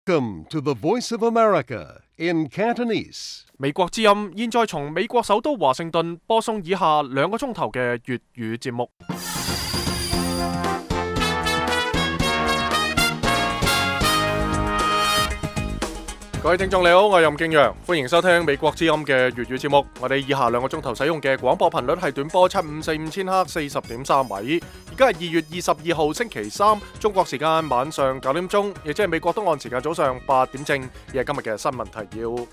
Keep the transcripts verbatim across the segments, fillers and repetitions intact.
Welcome to the Voice of America in Cantonese. 美國之音現在從美國首都華盛頓播送以下兩個鐘頭嘅粵語節目。各位聽眾你好，我係任敬陽，歡迎收聽美國之音嘅粵語節目。我哋以下兩個鐘頭使用嘅廣播頻率係短波七五四五千赫四十點三米。而家係二月二十二號星期三，中國時間晚上九點鐘，亦即係美國東岸時間早上八點正，亦係今日嘅新聞提要。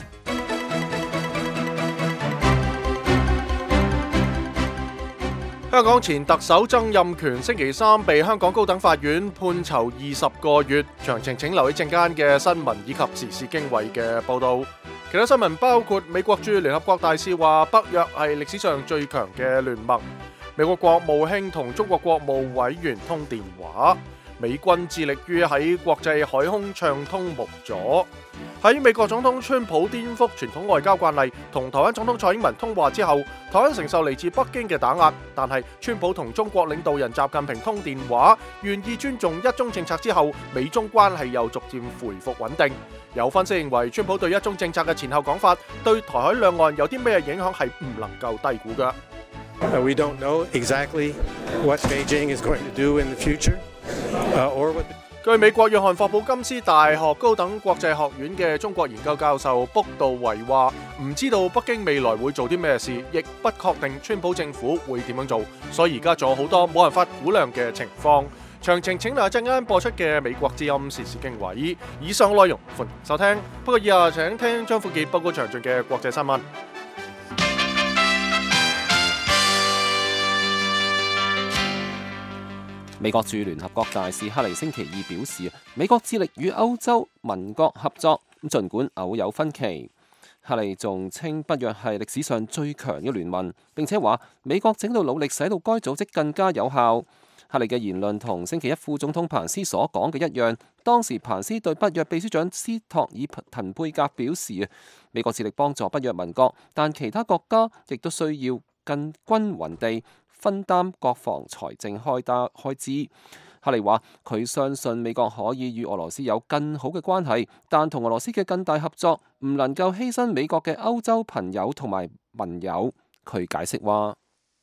香港前特首曾蔭權星期三被香港高等法院判囚二十個月，詳情請留意陣間嘅新聞以及時事經緯嘅報導。其他新聞包括美國駐聯合國大使話北約係歷史上最強嘅聯盟，美國國務卿同中國國務委員通電話，美軍致力於喺國際海空暢通無阻。喺美國總統川普顛覆傳統外交慣例，同台灣總統蔡英文通話之後，台灣承受嚟自北京嘅打壓，但係川普同中國領導人習近平通電話，願意尊重一中政策之後，美中關係又逐漸恢復穩定。有分析認為，川普對一中政策嘅前後講法，對台海兩岸有啲咩影響係唔能夠低估㗎。 We don't know exactly what Beijing is going to do in the future, uh, or what. 據美國約翰霍普金斯大學高等國際學院嘅中國研究教授卜道維話，唔知道北京未來會做啲咩事，亦不確定川普政府會點樣做，所以而家仲有好多冇辦法估量嘅情況。詳情請留意陣間播出嘅美國之音時事經緯。以上內容歡迎收聽，不過以下請聽張富傑報告詳盡嘅國際新聞。 美國駐聯合國大使克里星期二表示，美國致力與歐洲盟國合作，儘管偶有分歧。克里仲稱北約係歷史上最強嘅聯盟，並且話美國正喺度努力使到該組織更加有效。克里嘅言論同星期一副總統彭斯所講嘅一樣，當時彭斯對北約秘書長斯托爾滕貝格表示，美國致力幫助北約盟國，但其他國家亦都需要更均勻地分擔國防財政開單開支。克里話佢相信美國可以與俄羅斯有更好嘅關係，但同俄羅斯嘅更大合作唔能夠犧牲美國嘅歐洲朋友同埋盟友。佢解釋話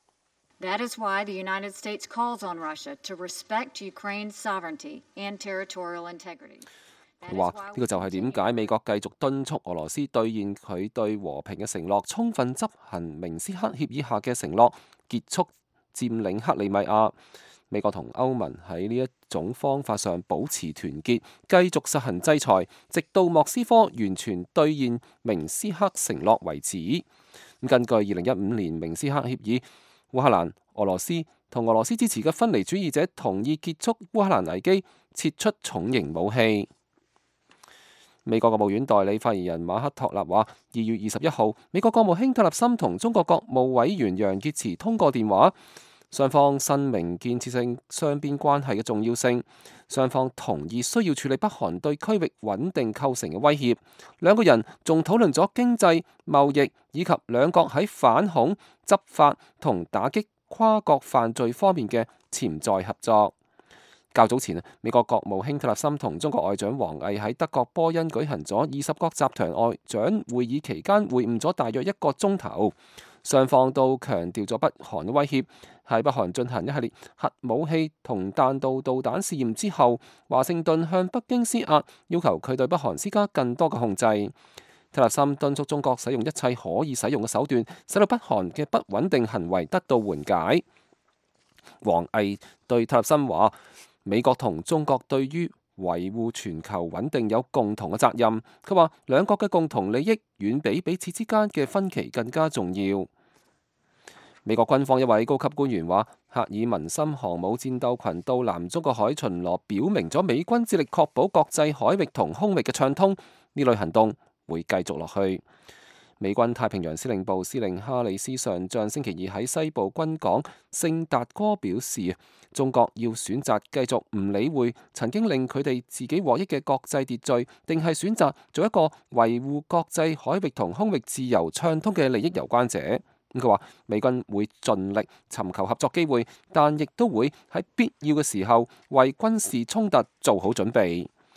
：That is why the United States calls on Russia to respect Ukraine's sovereignty and territorial integrity。 佢話呢個就係點解美國繼續敦促俄羅斯兌現佢對和平嘅承諾，充分執行明斯克協議下嘅承諾，結束佔領克里米亞。美國同歐盟喺呢一種方法上保持團結，繼續實行制裁，直到莫斯科完全兌現明斯克承諾為止。根據二零一五年明斯克協議，烏克蘭、俄羅斯同俄羅斯支持嘅分離主義者同意結束烏克蘭危機，撤出重型武器。美國國務院代理發言人馬克托納話：二月二十一號，美國國務卿特立森同中國國務委員楊潔篪通過電話，雙方申明建設性雙邊關係嘅重要性。雙方同意需要處理北韓對區域穩定構成嘅威脅。兩個人仲討論咗經濟、貿易以及兩國喺反恐、執法同打擊跨國犯罪方面嘅潛在合作。較早前，美國國務卿特立森同中國外長王毅喺德國波恩舉行咗二十國集團外長會議期間會晤咗大約一個鐘頭，雙方都強調咗北韓嘅威脅。喺北韓進行一系列核武器同彈道導彈試驗之後，華盛頓向北京施壓，要求佢對北韓施加更多嘅控制。特立森敦促中國使用一切可以使用嘅手段，使到北韓嘅不穩定行為得到緩解。王毅對特立森話：美國同中國對於維護全球穩定有共同嘅責任。佢話兩國嘅共同利益遠比彼此之間嘅分歧更加重要。美國軍方一位高級官員話：赫爾文森航母戰鬥群到南中國海巡邏，表明咗美軍致力確保國際海域同空域嘅暢通。呢類行動會繼續落去。美軍太平洋司令部司令哈里斯上將星期二喺西部軍港聖達哥表示，中國要選擇繼續唔理會曾經令佢哋自己獲益嘅國際秩序，定係選擇做一個維護國際海域同空域自由暢通嘅利益攸關者。佢話美軍會盡力尋求合作機會，但亦都會喺必要嘅時候為軍事衝突做好準備。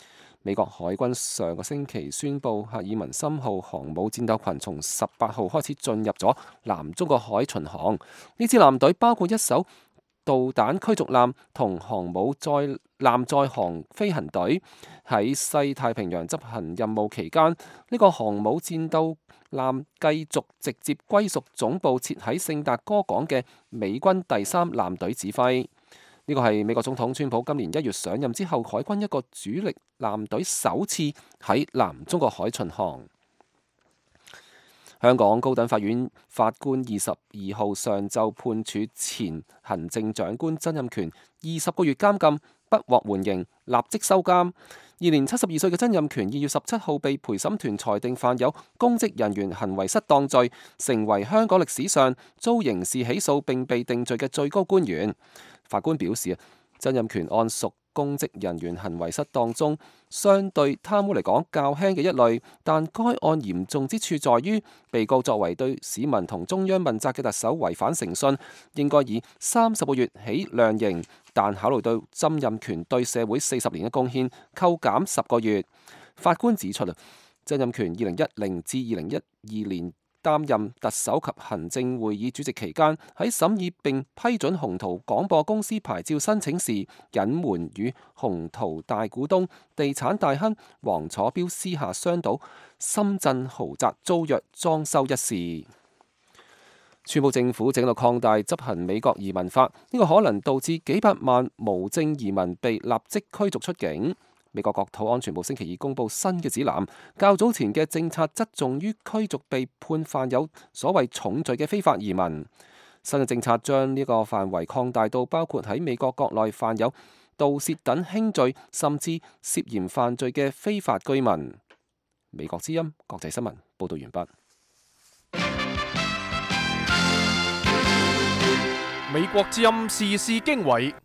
美國海軍上個星期宣布，赫爾文森號航母戰鬥群從十八號開始進入咗南中國海巡航。呢支艦隊包括一艘導彈驅逐艦同航母載艦載航飛行隊。喺西太平洋執行任務期間，呢、這個航母戰鬥艦繼續直接歸屬總部設喺聖達哥港嘅美軍第三艦隊指揮。呢個係美國總統川普今年一月上任之後，海軍一個主力艦隊首次喺南中國海巡航。香港高等法院法官二十二號上晝判處前行政長官曾蔭權二十個月監禁，不獲緩刑，立即收監。現年七十二歲嘅曾蔭權二月十七號被陪審團裁定犯有公職人員行為失當罪，成為香港歷史上遭刑事起訴並被定罪嘅最高官員。法官表示，曾蔭權案屬公職人員行為失當中相對貪污嚟講較輕嘅一類，但該案嚴重之處在於被告作為對市民同中央問責嘅特首違反誠信，應該以三十個月起量刑，但考慮到曾蔭權對社會四十年嘅貢獻，扣減十個月。法官指出，曾蔭權二零一零至二零一二年擔任特首及行政會議主席期間，喺審議並批准雄濤廣播公司牌照申請時，隱瞞與雄濤大股東地產大亨黃楚標私下商討深圳豪宅租約裝修一事。宣布政府正喺度擴大執行美國移民法，呢個可能導致幾百萬無證移民被立即驅逐出境。美國國土安全部星期二公布新嘅指南，較早前嘅政策側重於驅逐被判犯有所謂重罪嘅非法移民。新嘅政策將呢個範圍擴大到包括喺美國國內犯有盜竊等輕罪，甚至涉嫌犯罪嘅非法居民。美國之音國際新聞報道完畢。 美國之音時事經緯。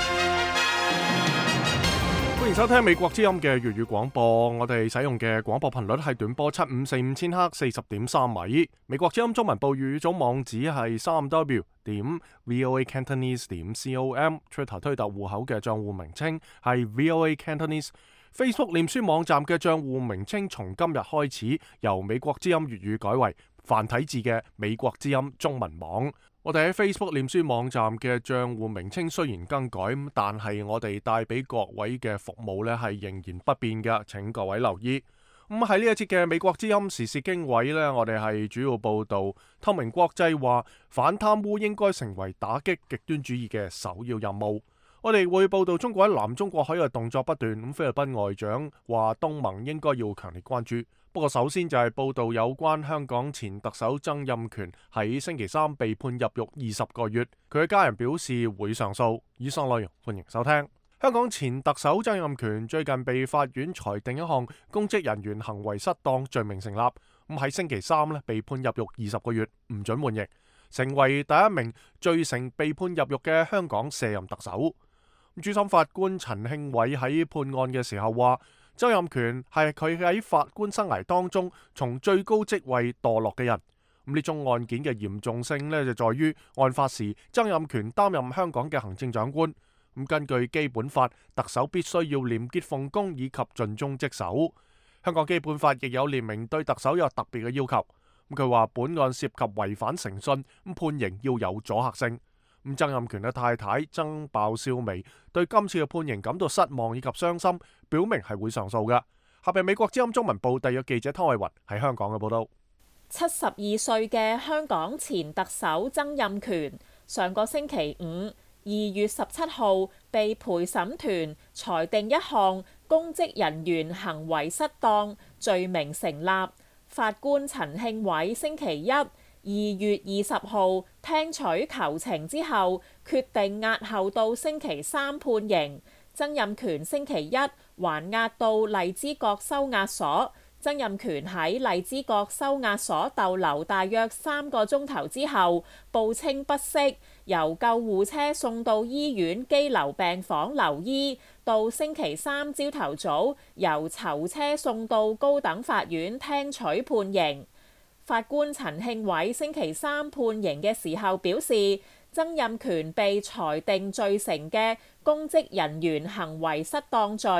歡迎收聽美國之音嘅粵語廣播，我哋使用嘅廣播頻率係短波七五四五千赫四十點三米。美國之音中文部粵語組網址係三 w 點 voa cantonese 點 com，Twitter 推特戶口嘅賬戶名稱係 voa cantonese。Facebook 臉書網站嘅賬戶名稱從今日開始由美國之音粵語改為繁體字嘅美國之音中文網。我哋喺 Facebook 臉書網站嘅賬戶名稱雖然更改，但係我哋帶俾各位嘅服務呢係仍然不變嘅，請各位留意。咁喺呢一節嘅美國之音時事經緯呢，我哋係主要報道透明國際話反貪污應該成為打擊極端主義嘅首要任務。我哋會報道中國喺南中國海嘅動作不斷，咁菲律賓外長話東盟應該要強烈關注。不過首先就係報道有關香港前特首曾蔭權喺星期三被判入獄二十個月，佢嘅家人表示會上訴。以上內容歡迎收聽。香港前特首曾蔭權最近被法院裁定一項公職人員行為失當罪名成立，咁喺星期三呢被判入獄二十個月，唔准換刑，成為第一名罪成被判入獄嘅香港卸任特首。主審法官陳慶偉喺判案嘅時候話，曾蔭權係佢喺法官生涯當中從最高職位墮落嘅人。咁呢宗案件嘅嚴重性呢，就在於案發時曾蔭權擔任香港嘅行政長官。咁根據基本法，特首必須要廉潔奉公以及盡忠職守。香港基本法亦有列明對特首有特別嘅要求。咁佢話本案涉及違反誠信，咁判刑要有阻嚇性。咁曾蔭權嘅太太曾鮑笑薇對今次嘅判刑感到失望以及傷心，表明係會上訴嘅。下邊美國之音中文部特約記者湯慧雲喺香港嘅報道。 七十二歲嘅香港前特首曾蔭權上個星期五二月十七號被陪審團裁定一項公職人員行為失當罪名成立。法官陳慶偉星期一二月二十號聽取求情之後，決定押後到星期三判刑。曾蔭權星期一還押到荔枝角收押所。曾蔭權喺荔枝角收押所逗留大約三個鐘頭之後，報稱不適，由救護車送到醫院羈留病房留醫，到星期三朝頭早由囚車送到高等法院聽取判刑。法官陳慶偉星期三判刑嘅時候表示，曾蔭權被裁定罪成嘅公職人員行為失當罪，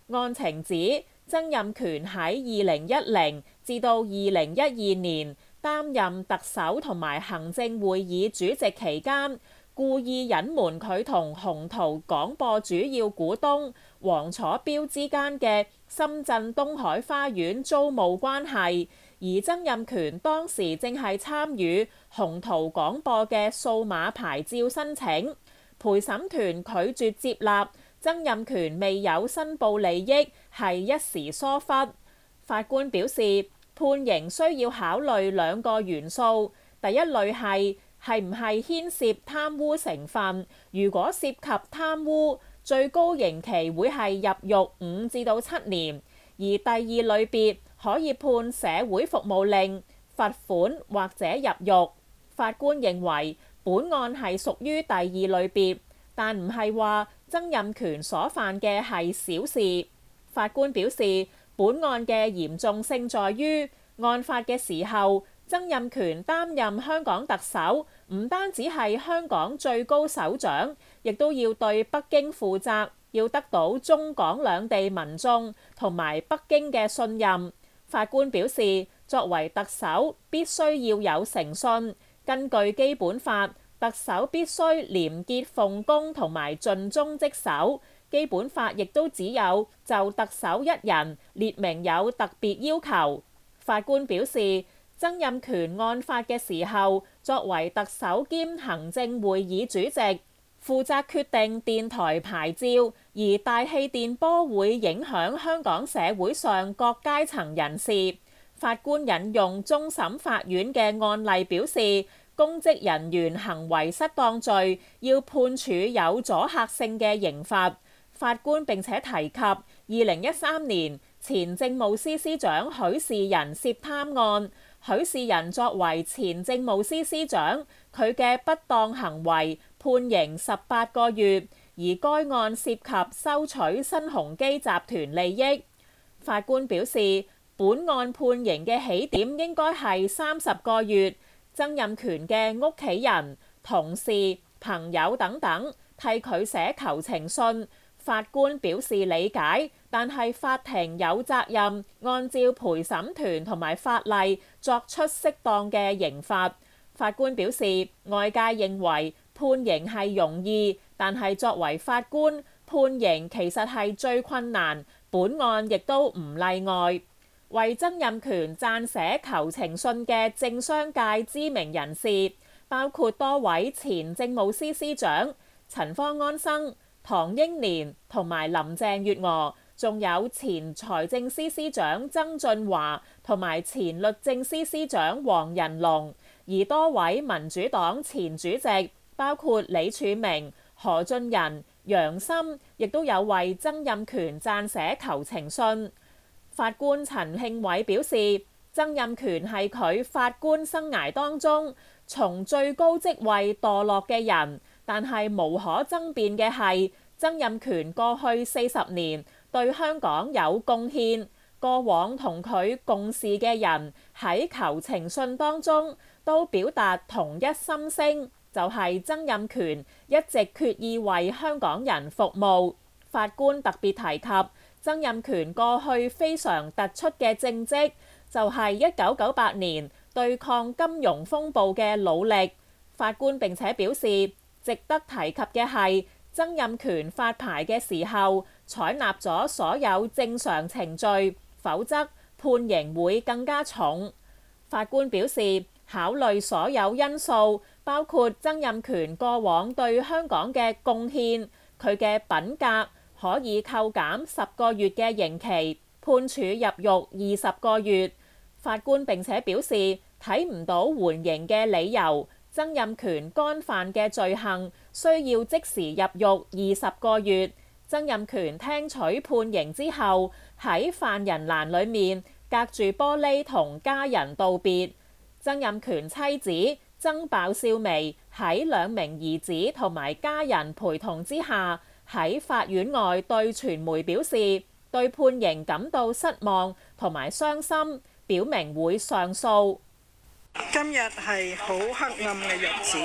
案情指，曾蔭權喺二零一零至到二零一二年擔任特首同埋行政會議主席期間，故意隱瞞佢同雄濤廣播主要股東黃楚標之間嘅深圳東海花園租務關係，而曾蔭權當時正係參與雄濤廣播嘅數碼牌照申請，陪審團拒絕接納曾蔭權未有申報利益，係一時疏忽。法官表示，判刑需要考慮兩個元素，第一類係係唔係牽涉貪污成分，如果涉及貪污，最高刑期會係入獄五至到七年；而第二類別可以判社會服務令、罰款或者入獄。法官認為本案係屬於第二類別，但唔係話曾蔭權所犯嘅係小事。法官表示，本案嘅嚴重性在於案發嘅時候，曾蔭權擔任香港特首，唔單止係香港最高首長，亦都要對北京負責，要得到中港兩地民眾同埋北京嘅信任。法官表示，作為特首必須要有誠信，根據基本法，特首必須廉潔奉公同埋盡忠職守。基本法亦都只有就特首一人列明有特別要求。法官表示，曾蔭權案發嘅時候，作為特首兼行政會議主席，負責決定電台牌照，而大氣電波會影響香港社會上各階層人士。法官引用終審法院嘅案例表示，公職人員行為失當罪要判處有阻嚇性嘅刑罰。法官並且提及二零一三年前政務司司長許仕仁涉貪案，許仕仁作為前政務司司長，佢嘅不當行為判刑十八個月，而該案涉及收取新鴻基集團利益。法官表示，本案判刑嘅起點應該係三十個月，曾蔭權嘅屋企人、同事、朋友等等替佢寫求情信。法官表示理解，但係法庭有責任按照陪審團同埋法例作出適當嘅刑罰。法官表示，外界認為判刑係容易，但係作為法官，判刑其實係最困難，本案亦都唔例外。為曾蔭權撰寫求情信嘅政商界知名人士，包括多位前政務司司長陳方安生、唐英年同埋林鄭月娥，仲有前財政司司長曾俊華同埋前律政司司長黃仁龍，而多位民主黨前主席，包括李柱銘、何俊仁、楊森，亦都有為曾蔭權撰寫求情信。法官陳慶偉表示，曾蔭權係佢法官生涯當中從最高職位墮落嘅人。但係無可爭辯嘅係，曾蔭權過去四十年對香港有貢獻，過往同佢共事嘅人喺求情信當中都表達同一心聲，就係曾蔭權一直決意為香港人服務。法官特別提及曾蔭權過去非常突出嘅政績，就係一九九八年對抗金融風暴嘅努力。法官並且表示，值得提及嘅係，曾蔭權發牌嘅時候採納咗所有正常程序，否則判刑會更加重。法官表示，考慮所有因素，包括曾蔭權過往對香港嘅貢獻，佢嘅品格，可以扣減十個月嘅刑期，判處入獄二十個月。法官並且表示，睇唔到緩刑嘅理由。曾蔭權干犯嘅罪行需要即時入獄二十個月。曾蔭權聽取判刑之後，喺犯人欄裏面隔住玻璃同家人道別。曾蔭權妻子曾鮑笑薇喺兩名兒子同埋家人陪同之下，喺法院外對傳媒表示，對判刑感到失望同埋傷心，表明會上訴。 今日係好黑暗嘅日子，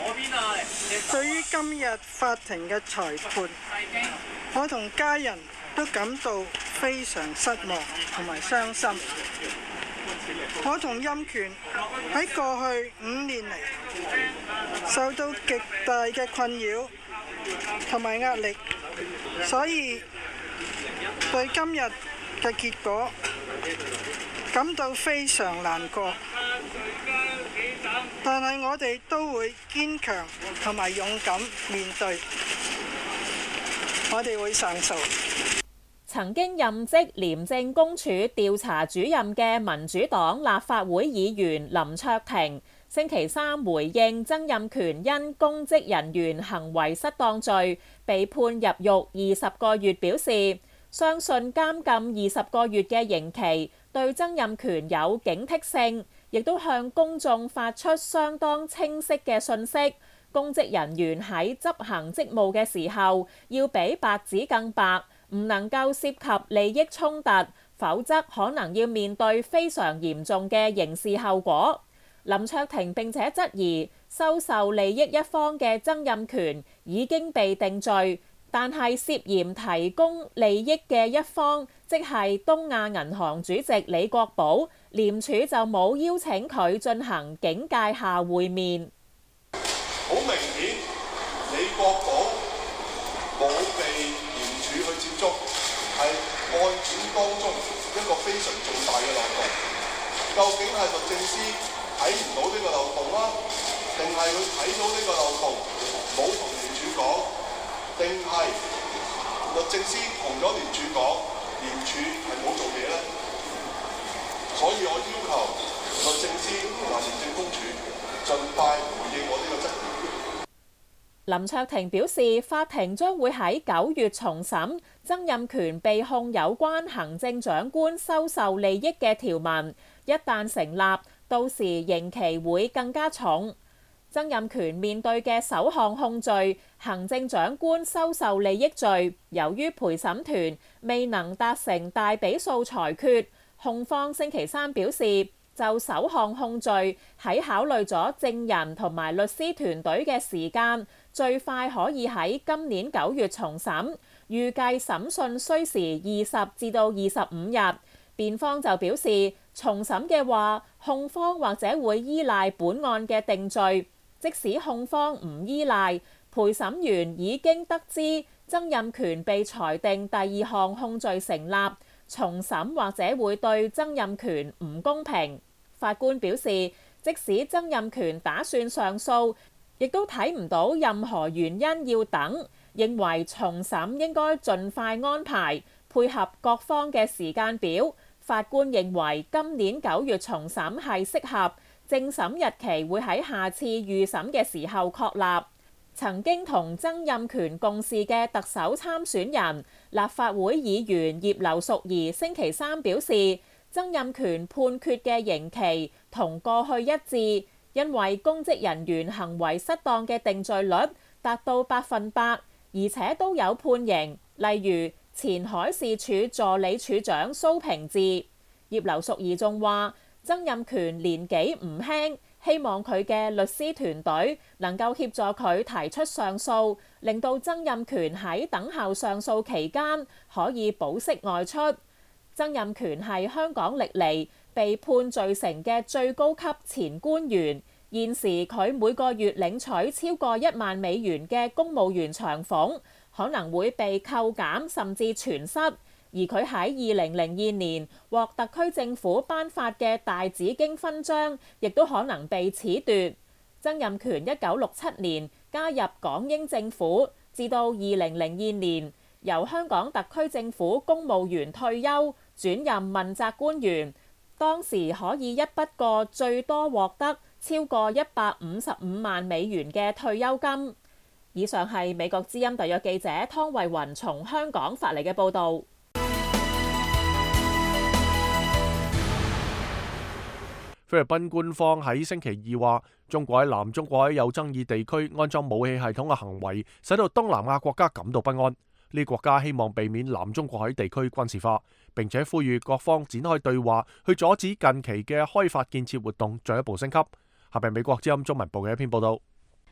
對於今日法庭嘅裁判，我同家人都感到非常失望同埋傷心。我同欽權喺過去五年嚟受到極大嘅困擾同埋壓力，所以對今日嘅結果感到非常難過。但係我哋都會堅強同埋勇敢面對，我哋會上訴。 曾經任職廉政公署調查主任嘅民主黨立法會議員林卓廷星期三回應曾蔭權因公職人員行為失當罪被判入獄二十個月，表示相信監禁二十個月嘅刑期對曾蔭權有警惕性，亦都向公眾發出相當清晰嘅訊息。公職人員喺執行職務嘅時候要比白紙更白，唔能夠涉及利益衝突，否則可能要面對非常嚴重嘅刑事後果。林卓廷並且質疑收受利益一方嘅曾蔭權已經被定罪，但係涉嫌提供利益嘅一方，即係東亞銀行主席李國寶，廉署就冇邀請佢進行警戒下會面。 好明顯，李國寶冇被廉署去接觸，係案件當中一個非常重大嘅漏洞。究竟係律政司睇唔到呢個漏洞啦，定係佢睇到呢個漏洞冇同廉署講，定係律政司同咗廉署講，廉署係冇做嘢呢？所以我要求律政司同埋廉政公署盡快回應我呢個質疑。 林卓廷表示，法庭將會喺九月重審曾蔭權被控有關行政長官收受利益嘅條文，一旦成立，到時刑期會更加重。曾蔭權面對嘅首項控罪，行政長官收受利益罪，由於陪審團未能達成大比數裁決，控方星期三表示，就首項控罪喺考慮咗證人同埋律師團隊嘅時間，最快可以喺今年九月重審，預計審訊需時二十至到二十五日。辯方就表示，重審嘅話，控方或者會依賴本案嘅定罪，即使控方唔依賴，陪審員已經得知曾蔭權被裁定第二項控罪成立，重審或者會對曾蔭權唔公平。法官表示，即使曾蔭權打算上訴，亦都睇唔到任何原因要等，認為重審應該盡快安排，配合各方嘅時間表。法官認為今年九月重審係適合，正審日期會喺下次預審嘅時候確立。曾經同曾蔭權共事嘅特首參選人、立法會議員葉劉淑儀星期三表示，曾蔭權判決嘅刑期同過去一致，因為公職人員行為失當嘅定罪率達到百分百，而且都有判刑，例如前海事處助理處長蘇平治。葉劉淑儀仲話，曾蔭權年紀唔輕，希望佢嘅律師團隊能夠協助佢提出上訴，令到曾蔭權喺等候上訴期間可以保釋外出。曾蔭權係香港歷嚟被判罪成嘅最高級前官員，現時佢每個月領取超過一萬美元嘅公務員長俸，可能會被扣減甚至全失。而佢喺二零零二年獲特區政府頒發嘅大紫荊勳章，亦都可能被褫奪。曾蔭權一九六七年加入港英政府，至到二零零二年由香港特區政府公務員退休，轉任問責官員，當時可以一筆過最多獲得超過一百五十五萬美元嘅退休金。以上係美國之音特約記者湯慧雲從香港發嚟嘅報導。 菲律賓官方喺星期二話，中國喺南中國海有爭議地區安裝武器系統嘅行為，使到東南亞國家感到不安。呢國家希望避免南中國海地區軍事化，並且呼籲各方展開對話，去阻止近期嘅開發建設活動進一步升級。下邊美國之音中文部嘅一篇報道。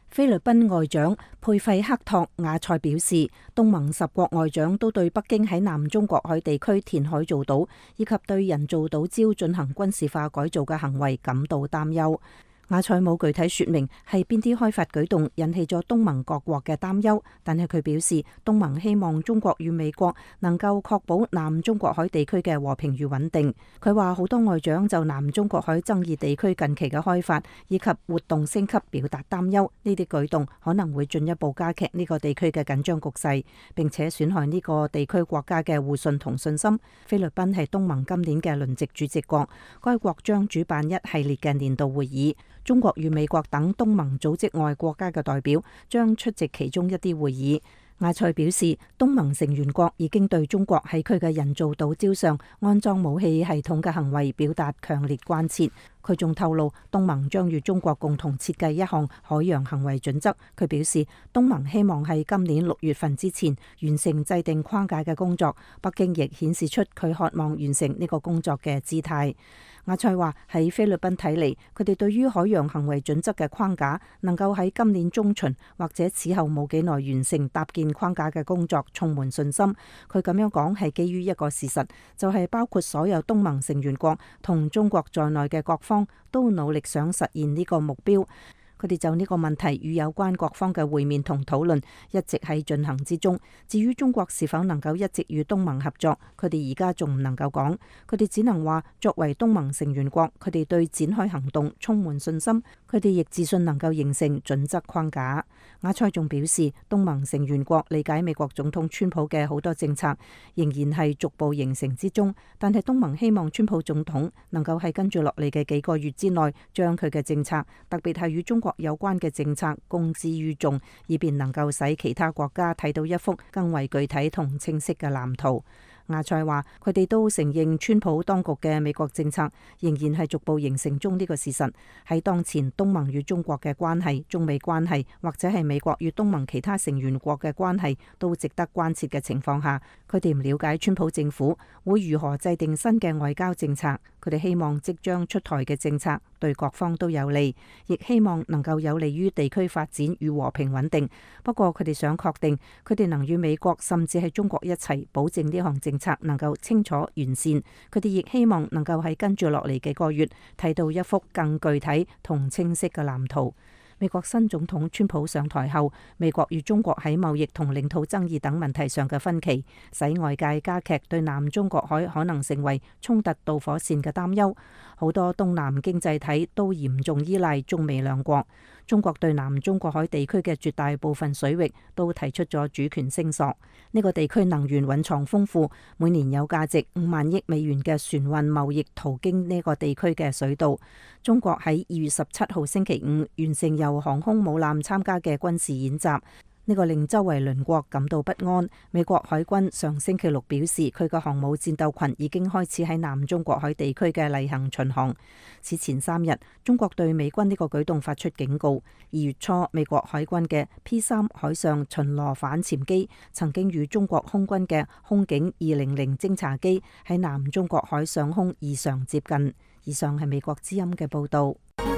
菲律賓外長佩費克托亞塞表示，東盟十國外長都對北京喺南中國海地區填海造島以及對人造島礁進行軍事化改造嘅行為感到擔憂。亞塞冇具體說明係邊啲開發舉動引起咗東盟各國嘅擔憂，但係佢表示東盟希望中國與美國能夠確保南中國海地區嘅和平與穩定。佢話好多外長就南中國海爭議地區近期嘅開發以及活動升級表達擔憂，呢啲舉動可能會進一步加劇呢個地區嘅緊張局勢，並且損害呢個地區國家嘅互信同信心。菲律賓係東盟今年嘅輪值主席國，該國將主辦一系列嘅年度會議。中國與美國等東盟組織外國家嘅代表將出席其中一啲會議。亞塞表示，東盟成員國已經對中國喺佢嘅人造島礁上安裝武器系統嘅行為表達強烈關切。佢仲透露，東盟將與中國共同設計一項海洋行為準則。佢表示，東盟希望喺今年六月份之前完成制定框架嘅工作。北京亦顯示出佢渴望完成呢個工作嘅姿態。亞塞話喺菲律賓睇嚟，佢哋對於海洋行為準則嘅框架能夠喺今年中旬或者此後冇幾耐完成搭建框架嘅工作充滿信心。佢咁樣講係基於一個事實，就係包括所有東盟成員國同中國在內嘅各方都努力想實現呢個目標。佢哋就呢個問題與有關各方嘅會面同討論一直喺進行之中。至於中國是否能夠一直與東盟合作，佢哋而家仲唔能夠講。佢哋只能話，作為東盟成員國，佢哋對展開行動充滿信心。佢哋亦自信能夠形成準則框架。亞塞仲表示，東盟成員國理解美國總統川普嘅好多政策仍然係逐步形成之中，但係東盟希望川普總統能夠喺跟住落嚟嘅幾個月之內，將佢嘅政策，特別係與中國有關嘅政策公之於眾，以便能夠使其他國家睇到一幅更為具體同清晰嘅藍圖。亞塞話，佢哋都承認川普當局嘅美國政策仍然係逐步形成中呢個事實。喺當前東盟與中國嘅關係、中美關係，或者係美國與東盟其他成員國嘅關係都值得關切嘅情況下，佢哋唔了解川普政府會如何制定新嘅外交政策。佢哋希望即將出台嘅政策對各方都有利，亦希望能夠有利於地區發展與和平穩定。不過佢哋想確定佢哋能與美國甚至係中國一齊保證呢項政策能夠清楚完善。佢哋亦希望能夠喺跟住落嚟幾個月睇到一幅更具體同清晰嘅藍圖。美國新總統川普上台後，美國與中國喺貿易同領土爭議等問題上嘅分歧，使外界加劇對南中國海可能成為衝突導火線嘅擔憂。好多東南經濟體都嚴重依賴中美兩國。中國對南中國海地區嘅絕大部分水域都提出咗主權聲索。呢個地區能源蘊藏豐富，每年有價值五萬億美元嘅船運貿易途經呢個地區嘅水道。中國喺二月十七號星期五完成由航空母艦參加嘅軍事演習。呢個令周圍鄰國感到不安。美國海軍上星期六表示，佢嘅航母戰鬥群已經開始喺南中國海地區嘅例行巡航。此前三日，中國對美軍呢個舉動發出警告。二月初，美國海軍嘅 P 三海上巡邏反潛機曾經與中國空軍嘅空警二零零偵察機喺南中國海上空異常接近。以上係美國之音嘅報導。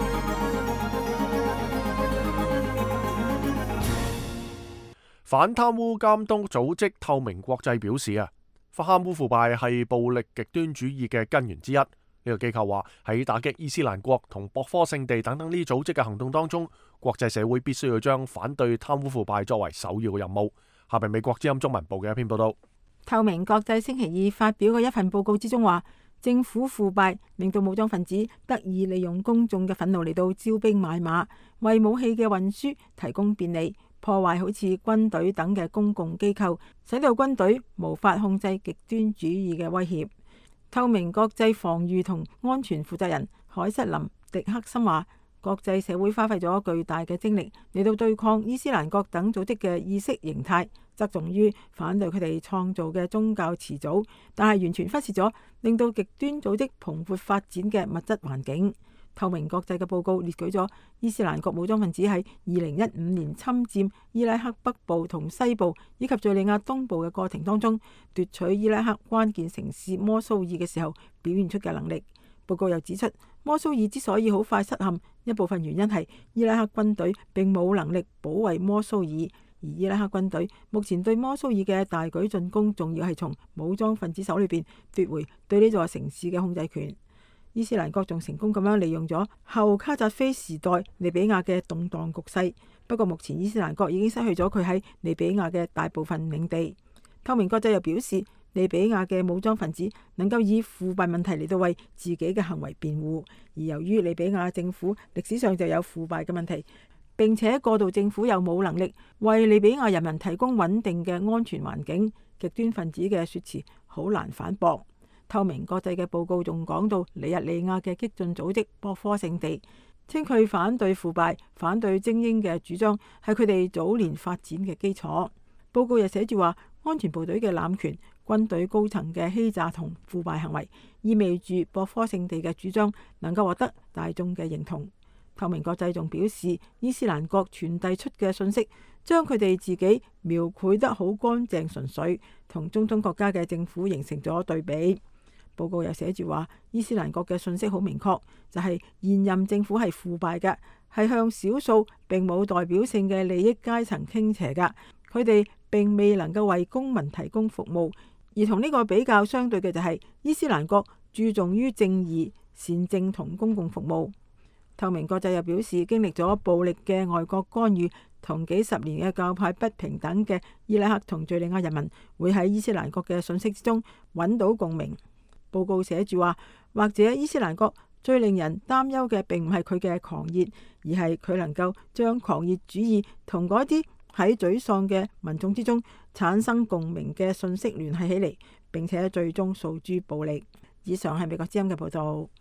反貪污監督組織透明國際表示啊，貪污腐敗係暴力極端主義嘅根源之一。呢個機構話喺打擊伊斯蘭國同博科聖地等等呢組織嘅行動當中，國際社會必須要將反對貪污腐敗作為首要嘅任務。下邊美國之音中文部嘅一篇報道。 透明國際星期二發表嘅一份報告之中話，政府腐敗令到武裝分子得以利用公眾嘅憤怒嚟到招兵買馬，為武器嘅運輸提供便利，破壞好似軍隊等嘅公共機構，使到軍隊無法控制極端主義嘅威脅。透明國際防禦同安全負責人凱瑟琳迪克森話，國際社會花費咗巨大嘅精力嚟到對抗伊斯蘭國等組織嘅意識形態，側重於反對佢哋創造嘅宗教始祖，但係完全忽視咗令到極端組織蓬勃發展嘅物質環境。透明國際嘅報告列舉咗伊斯蘭國武裝分子喺二零一五年侵佔伊拉克北部同西部以及敘利亞東部嘅過程當中，奪取伊拉克關鍵城市摩蘇爾嘅時候表現出嘅能力。 報告又指出，摩蘇爾之所以好快失陷，一部分原因係伊拉克軍隊並冇能力保衛摩蘇爾，而伊拉克軍隊目前對摩蘇爾嘅大舉進攻，仲要係從武裝分子手裏邊奪回對呢座城市嘅控制權。伊斯蘭國仲成功咁樣利用咗後卡扎菲時代利比亞嘅動盪局勢，不過目前伊斯蘭國已經失去咗佢喺利比亞嘅大部分領地。透明國際又表示，利比亞嘅武裝分子能夠以腐敗問題嚟到為自己嘅行為辯護，而由於利比亞政府歷史上就有腐敗嘅問題，並且過渡政府又冇能力為利比亞人民提供穩定嘅安全環境，極端分子嘅說辭好難反駁。透明國際嘅報告仲講到尼日利亞嘅激進組織博科聖地，稱佢反對腐敗、反對精英嘅主張係佢哋早年發展嘅基礎。報告又寫住話，安全部隊嘅濫權、軍隊高層嘅欺詐同腐敗行為，意味住博科聖地嘅主張能夠獲得大眾嘅認同。透明國際仲表示，伊斯蘭國傳遞出嘅信息，將佢哋自己描繪得好乾淨純粹，同中東國家嘅政府形成咗對比。報告又寫住話，伊斯蘭國嘅信息好明確，就係現任政府係腐敗嘅，係向少數並冇代表性嘅利益階層傾斜㗎。佢哋並未能夠為公民提供服務，而同呢個比較相對嘅就係伊斯蘭國注重於正義、善政同公共服務。透明國際又表示，經歷咗暴力嘅外國干預同幾十年嘅教派不平等嘅伊拉克同敘利亞人民，會喺伊斯蘭國嘅信息之中揾到共鳴。報告寫住話，或者伊斯蘭國最令人擔憂嘅並唔係佢嘅狂熱，而係佢能夠將狂熱主義同嗰啲喺沮喪嘅民眾之中產生共鳴嘅信息聯繫起嚟，並且最終訴諸暴力。以上係美國之音嘅報道。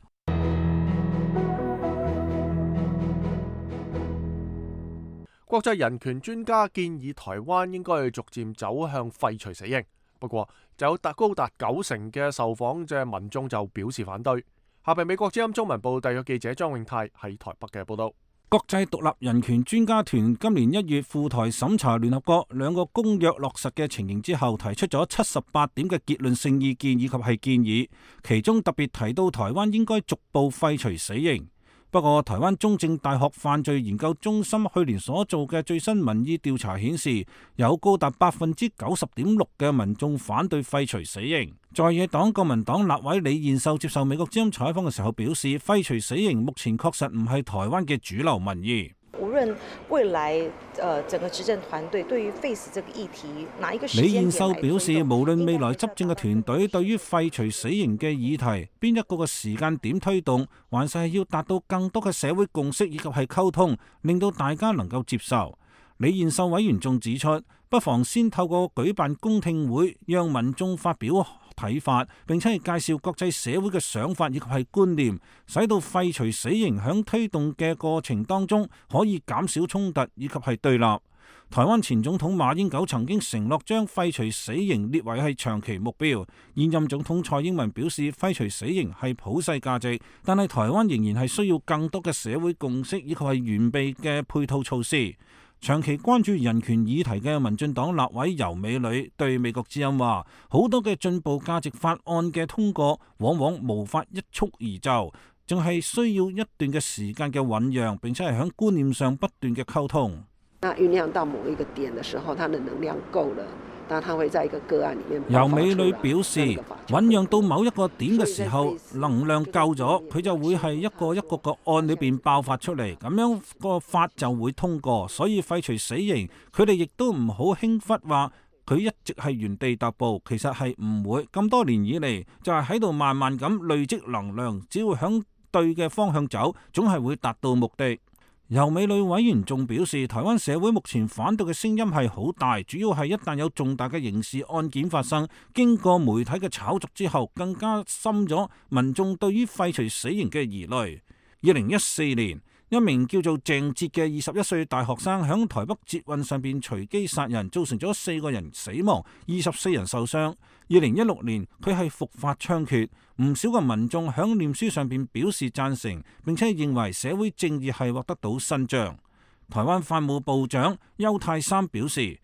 國際人權專家建議台灣應該逐漸走向廢除死刑。不過，就有達高達九成嘅受訪者民眾就表示反對。下邊美國之音中文部特約記者張永泰喺台北嘅報道。 國際獨立人權專家團今年一月赴台審查聯合國兩個公約落實嘅情形之後，提出咗七十八點嘅結論性意見以及係建議，其中特別提到台灣應該逐步廢除死刑。不過，台灣中正大學犯罪研究中心去年所做嘅最新民意調查顯示，有高達百分之九十點六嘅民眾反對廢除死刑。在野黨國民黨立委李彥秀接受美國之音採訪嘅時候表示，廢除死刑目前確實唔係台灣嘅主流民意。 無論未來，呃，整個執政團隊對於廢死這個議題，哪一個時間點？ 李彥秀表示，無論未來執政嘅團隊對於廢除死刑嘅議題，邊一個嘅時間點推動，還是係要達到更多嘅社會共識以及係溝通，令到大家能夠接受。李彥秀委員仲指出，不妨先透過舉辦公聽會，讓民眾發表睇法，並且係介紹國際社會嘅想法以及係觀念，使到廢除死刑響推動嘅過程當中可以減少衝突以及係對立。台灣前總統馬英九曾經承諾將廢除死刑列為係長期目標，現任總統蔡英文表示廢除死刑係普世價值，但係台灣仍然係需要更多嘅社會共識以及係完備嘅配套措施。長期關注人權議題嘅民進黨立委游美女對美國之音話，好多嘅進步價值法案嘅通過往往無法一蹴而就，仲係需要一段嘅時間嘅醞釀，並且係喺觀念上不斷嘅溝通。 那醞釀到某一個點嘅時候，它的能量夠了，但它會在一個個案裡面。 游美女表示，醞釀到某一個點嘅時候，能量夠咗，佢就會係一個一個個案裏邊爆發出嚟，咁樣個法就會通過。所以廢除死刑，佢哋亦都唔好輕忽話佢一直係原地踏步，其實係唔會。咁多年以嚟，就係喺度慢慢咁累積能量，只要向對嘅方向走，總係會達到目的。游美女委員仲表示，台灣社會目前反對嘅聲音係好大，主要係一旦有重大嘅刑事案件發生，經過媒體嘅炒作之後，更加深咗民眾對於廢除死刑嘅疑慮。二零一四年，一名叫做鄭捷嘅二十一歲大學生響台北捷運上邊隨機殺人，造成咗四個人死亡，二十四人受傷。二零一六年，佢係伏法槍決，唔少嘅民眾響臉書上邊表示贊成，並且認為社會正義係獲得到伸張。台灣法務部長邱太三表示，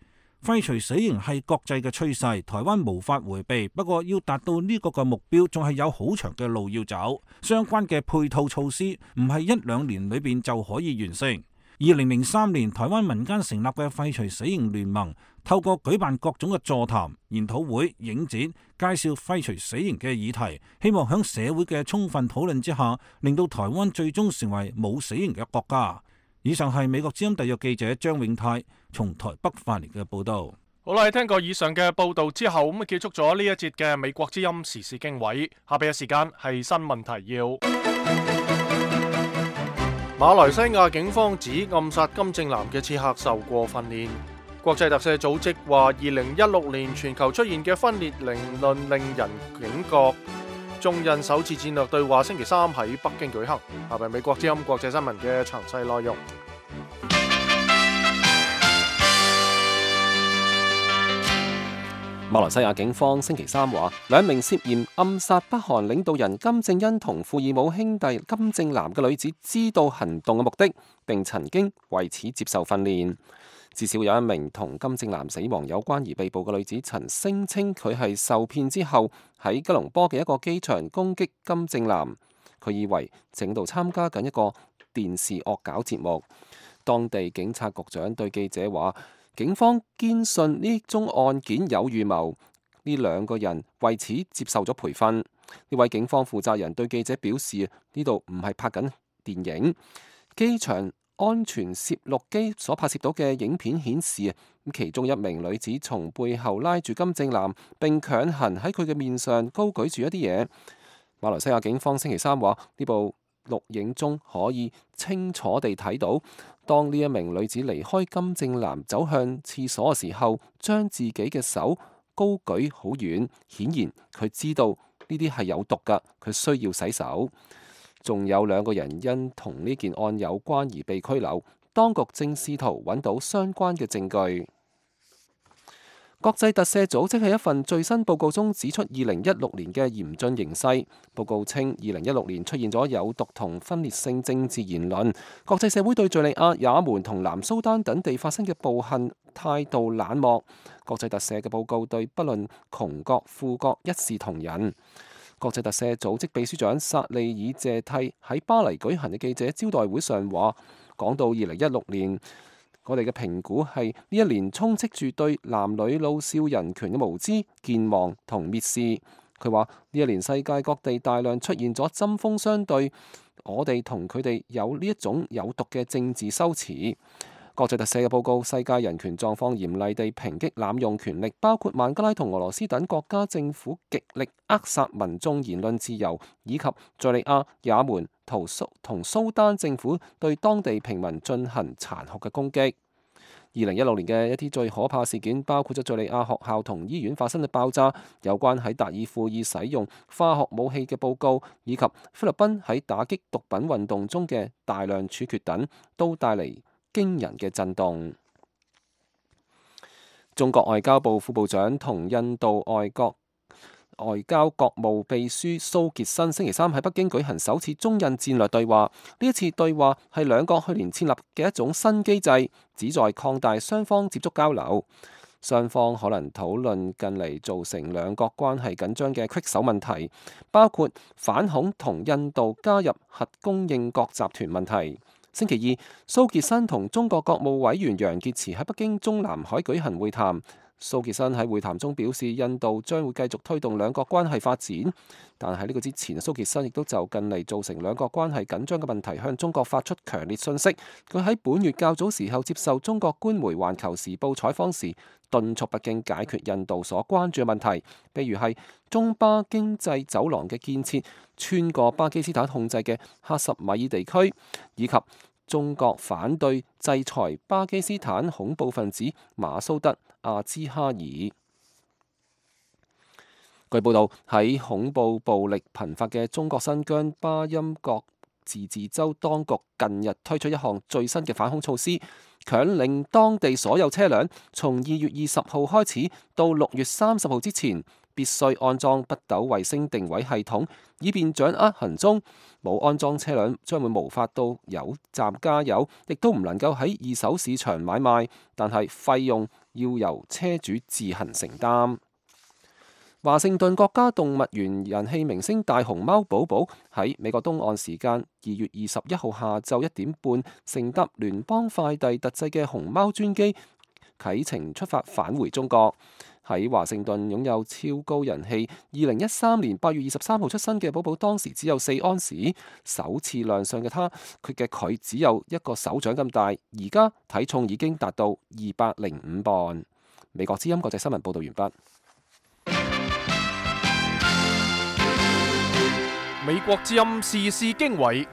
廢除死刑係國際嘅趨勢，台灣無法迴避。不過要達到呢個嘅目標，仲係有好長嘅路要走。相關嘅配套措施唔係一兩年裏邊就可以完成。二零零三年，台灣民間成立嘅廢除死刑聯盟，透過舉辦各種嘅座談、研討會、影展，介紹廢除死刑嘅議題，希望喺社會嘅充分討論之下，令到台灣最終成為冇死刑嘅國家。以上係美國之音特約記者張永泰從台北發嚟嘅報道。 好啦，聽過以上嘅報道之後，咁啊結束咗呢一節嘅美國之音時事經緯。下邊嘅時間係新聞提要。馬來西亞警方指暗殺金正男嘅刺客受過訓練。國際特赦組織話，二零一六年全球出現嘅分裂言論令人警覺。中印首次戰略對話星期三喺北京舉行。下邊美國之音國際新聞嘅詳細內容。 馬來西亞警方星期三話，兩名涉嫌暗殺北韓領導人金正恩同庫爾姆兄弟金正男嘅女子知道行動嘅目的，並曾經為此接受訓練。至少有一名同金正男死亡有關而被捕嘅女子，曾聲稱佢係受騙之後喺吉隆坡嘅一個機場攻擊金正男。佢以為正度參加緊一個電視惡搞節目。當地警察局長對記者話，警方堅信呢宗案件有預謀，呢兩個人為此接受咗培訓。呢位警方負責人對記者表示，呢度唔係拍緊電影。機場安全攝錄機所拍攝到嘅影片顯示，其中一名女子從背後拉住金正男，並強行喺佢嘅面上高舉住一啲嘢。馬來西亞警方星期三話，呢部錄影中可以清楚地睇到，當呢一名女子離開金正男走向廁所嘅時候，將自己嘅手高舉好遠，顯然佢知道呢啲係有毒㗎，佢需要洗手。仲有兩個人因同呢件案有關而被拘留，當局正試圖揾到相關嘅證據。國際特赦組織喺一份最新報告中指出，二零一六年嘅嚴峻形勢。報告稱，二零一六年出現咗有毒同分裂性政治言論，國際社會對敘利亞、也門同南蘇丹等地發生嘅暴行態度冷漠。國際特赦嘅報告對不論窮國富國一視同仁。國際特赦組織秘書長薩利爾謝蒂喺巴黎舉行嘅記者招待會上話，講到二零一六年，我哋嘅評估係呢一年充斥住對男女老少人權嘅無知、健忘同蔑視。佢話呢一年世界各地大量出現咗針鋒相對，我哋同佢哋有呢一種有毒嘅政治修辭。國際特赦嘅報告，世界人權狀況嚴厲地抨擊濫用權力，包括孟加拉同俄羅斯等國家政府極力扼殺民眾言論自由，以及敘利亞、也門同蘇同蘇丹政府對當地平民進行殘酷嘅攻擊。二零一六年嘅一啲最可怕事件，包括咗敘利亞學校同醫院發生嘅爆炸，有關喺達爾富爾使用化學武器嘅報告，以及菲律賓喺打擊毒品運動中嘅大量處決等，都帶嚟驚人嘅震動。中國外交部副部長同印度外國外交國務秘書蘇傑生星期三喺北京舉行首次中印戰略對話。呢一次對話係兩國去年設立嘅一種新機制，旨在擴大雙方接觸交流。雙方可能討論近嚟造成兩國關係緊張嘅棘手問題，包括反恐同印度加入核供應國集團問題。星期二，蘇傑生同中國國務委員楊潔篪喺北京中南海舉行會談。蘇傑生喺會談中表示，印度將會繼續推動兩國關係發展，但喺呢個之前，蘇傑生亦都就近嚟造成兩國關係緊張嘅問題向中國發出強烈訊息。佢喺本月較早時候接受中國官媒《環球時報》採訪時，敦促北京解決印度所關注嘅問題，譬如係中巴經濟走廊嘅建設、穿過巴基斯坦控制嘅哈什米爾地區，以及中國反對制裁巴基斯坦恐怖分子馬蘇德阿茲哈爾。據報道，喺恐怖暴力頻發嘅中國新疆巴音國自治州，當局近日推出一項最新嘅反恐措施，強令當地所有車輛從二月二十號開始到六月三十號之前，必須安裝北斗衛星定位系統，以便掌握行蹤。冇安裝車輛將會無法到油站加油，亦都唔能夠喺二手市場買賣。但係費用要由車主自行承擔。華盛頓國家動物園人氣明星大熊貓寶寶喺美國東岸時間二月二十一號下晝一點半，乘搭聯邦快遞特製嘅熊貓專機啟程出發返回中國。喺華盛頓擁有超高人氣。二零一三年八月二十三號出生嘅寶寶當時只有四安士，首次亮相嘅他，佢嘅佢只有一個手掌咁大，而家體重已經達到二百零五磅。美國之音國際新聞報道完畢。 美國之音時事經緯。